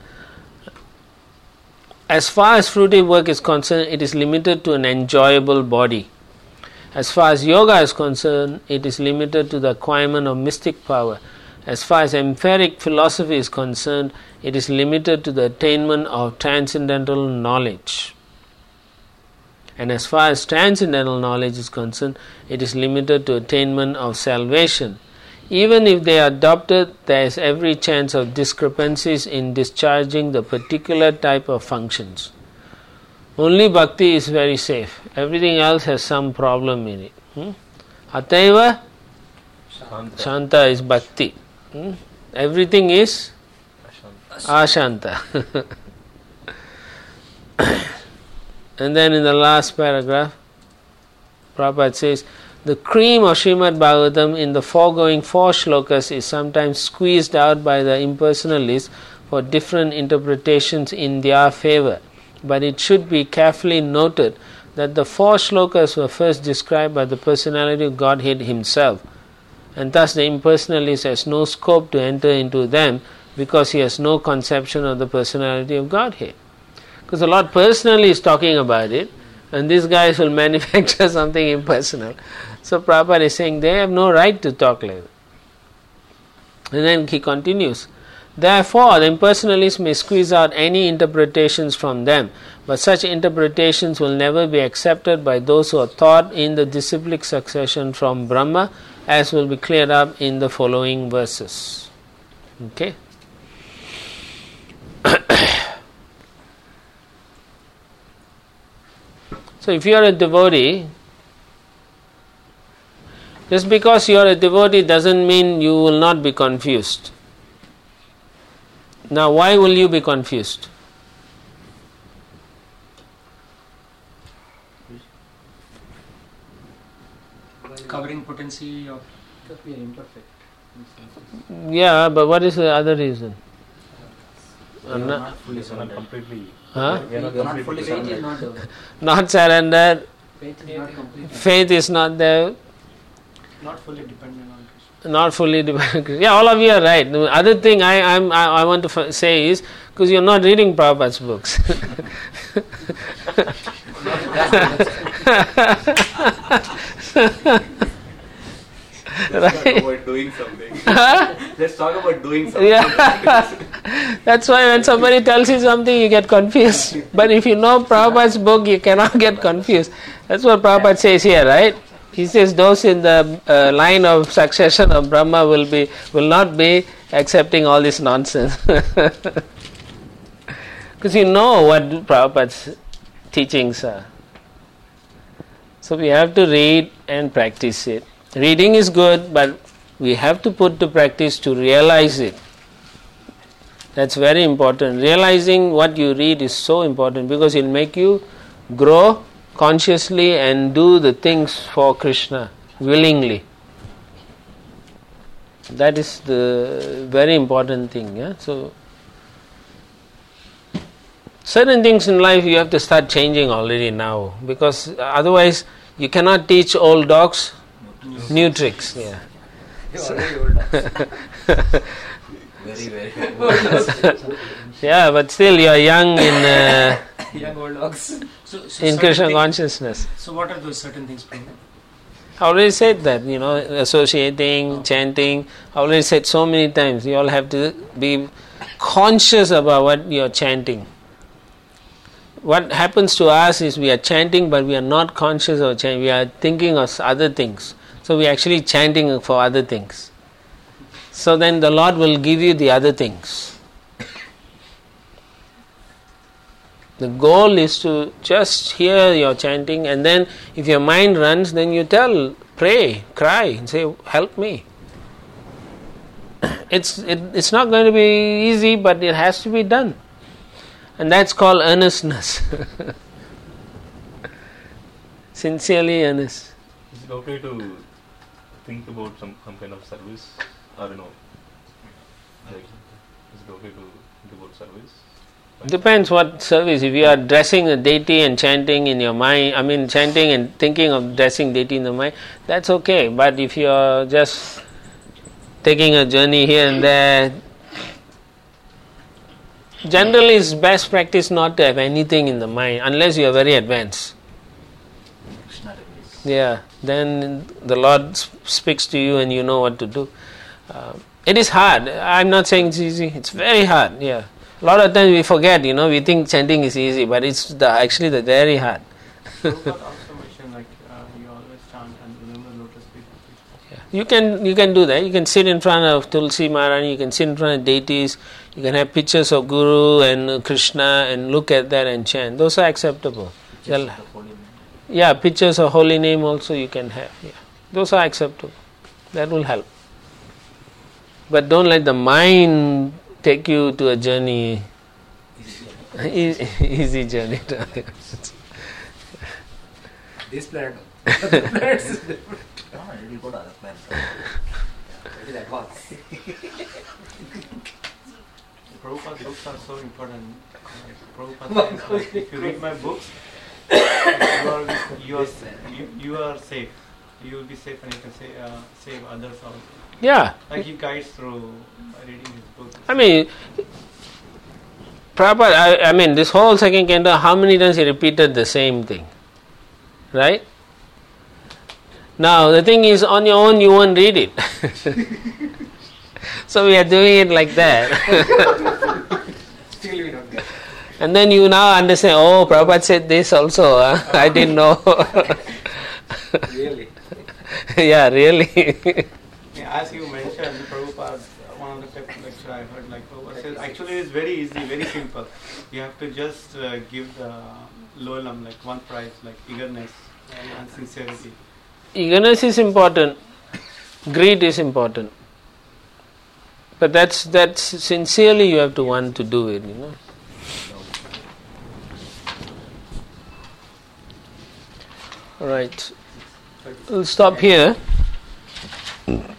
As far as fruitive work is concerned, it is limited to an enjoyable body. As far as yoga is concerned, it is limited to the acquirement of mystic power. As far as empiric philosophy is concerned, it is limited to the attainment of transcendental knowledge. And as far as transcendental knowledge is concerned, it is limited to attainment of salvation. Even if they are adopted, there is every chance of discrepancies in discharging the particular type of functions. Only bhakti is very safe. Everything else has some problem in it. Hmm? Ataiva Shanta. Shanta is bhakti. Hmm? Everything is Ashanta. And then in the last paragraph, Prabhupada says, the cream of Srimad Bhagavatam in the foregoing four shlokas is sometimes squeezed out by the impersonalists for different interpretations in their favor. But it should be carefully noted that the four shlokas were first described by the personality of Godhead Himself, and thus the impersonalist has no scope to enter into them because he has no conception of the personality of Godhead. Because the Lord personally is talking about it, and these guys will manufacture something impersonal. So Prabhupada is saying they have no right to talk like that. And then he continues, Therefore, the impersonalists may squeeze out any interpretations from them, but such interpretations will never be accepted by those who are taught in the disciplic succession from Brahma, as will be cleared up in the following verses. Okay? So if you are a devotee, just because you are a devotee doesn't mean you will not be confused. Now, why will you be confused? Covering potency of Because we are imperfect. Yeah, but what is the other reason? We I'm are not- not fully It's not surrendered. completely. Huh? We are not We are not completely fully Faith surrendered. is not developed. Not surrendered, Faith is not complete. faith is not there, Not fully dependent on Krishna. not fully dependent. Yeah, all of you are right. The other thing I I'm, I, I want to f- say is because you're not reading Prabhupada's books. Let's talk about doing something. Let's talk about doing something. Yeah, that's why when somebody tells you something, you get confused. But if you know Prabhupada's book, you cannot get confused. That's what Prabhupada says here, right? He says those in the uh, line of succession of Brahma will be will not be accepting all this nonsense. Because you know what Prabhupada's teachings are. So we have to read and practice it. Reading is good, but we have to put to practice to realize it. That's very important. Realizing what you read is so important because it will make you grow consciously and do the things for Krishna willingly. That is the very important thing. Yeah? So, certain things in life you have to start changing already now because otherwise you cannot teach old dogs new tricks. Yeah. You already old dogs. Very, very. Yeah, but still you are young in uh, Young old dogs. so, so in certain Krishna thing- consciousness. So what are those certain things, Prabhu? I already said that, you know, associating, chanting. I already said so many times. You all have to be conscious about what you are chanting. What happens to us is we are chanting, but we are not conscious of chanting. We are thinking of other things. So we are actually chanting for other things. So then the Lord will give you the other things. The goal is to just hear your chanting, and then if your mind runs, then you tell, pray, cry, and say, help me. It's it, it's not going to be easy, but it has to be done. And that's called earnestness. Sincerely earnest. Is it okay to think about some, some kind of service? Or no? Like, is it okay to think about service? Depends what service. If you are dressing a deity and chanting in your mind, I mean chanting and thinking of dressing deity in the mind, that's okay. But if you are just taking a journey here and there, generally it's best practice not to have anything in the mind unless you are very advanced. Yeah, then the Lord sp- speaks to you and you know what to do. Uh, it is hard. I'm not saying it's easy. It's very hard. Yeah, a lot of times we forget. You know, we think chanting is easy, but it's the, actually the very hard. Prabhupada also mentioned like uh, you always chant and remember lotus feet. Yeah. You can you can do that. You can sit in front of Tulsi Maharani. You can sit in front of deities. You can have pictures of Guru and Krishna and look at that and chant. Those are acceptable. They'll- Yeah, pictures of holy name also you can have. Yeah, those are acceptable. That will help. But don't let the mind take you to a journey, easy, easy journey. To This planet. Other planets is different. No, it will go to other planets. It is advanced. Prabhupada's books are so important. Like, Prabhupada says, like, if you read my books, you are you are you, you are safe. You will be safe, and you can say uh, save others also. yeah, Like he guides through reading his books. I mean, Prabhupada, I, I mean, this whole second canto, how many times he repeated the same thing? Right? Now, the thing is, on your own, you won't read it. So we are doing it like that. Still we don't get it. And then you now understand, oh, Prabhupada said this also. Huh? I didn't know. Really? Yeah, really. Yeah, as you mentioned, Prabhupada, one of the pep lecture I heard, like Prabhupada says, actually it's very easy, very simple. You have to just uh, give the lolam, like one prize, like eagerness and sincerity. Eagerness is important. Greed is important. But that's that's sincerely you have to want to do it, you know. All right. We'll stop here.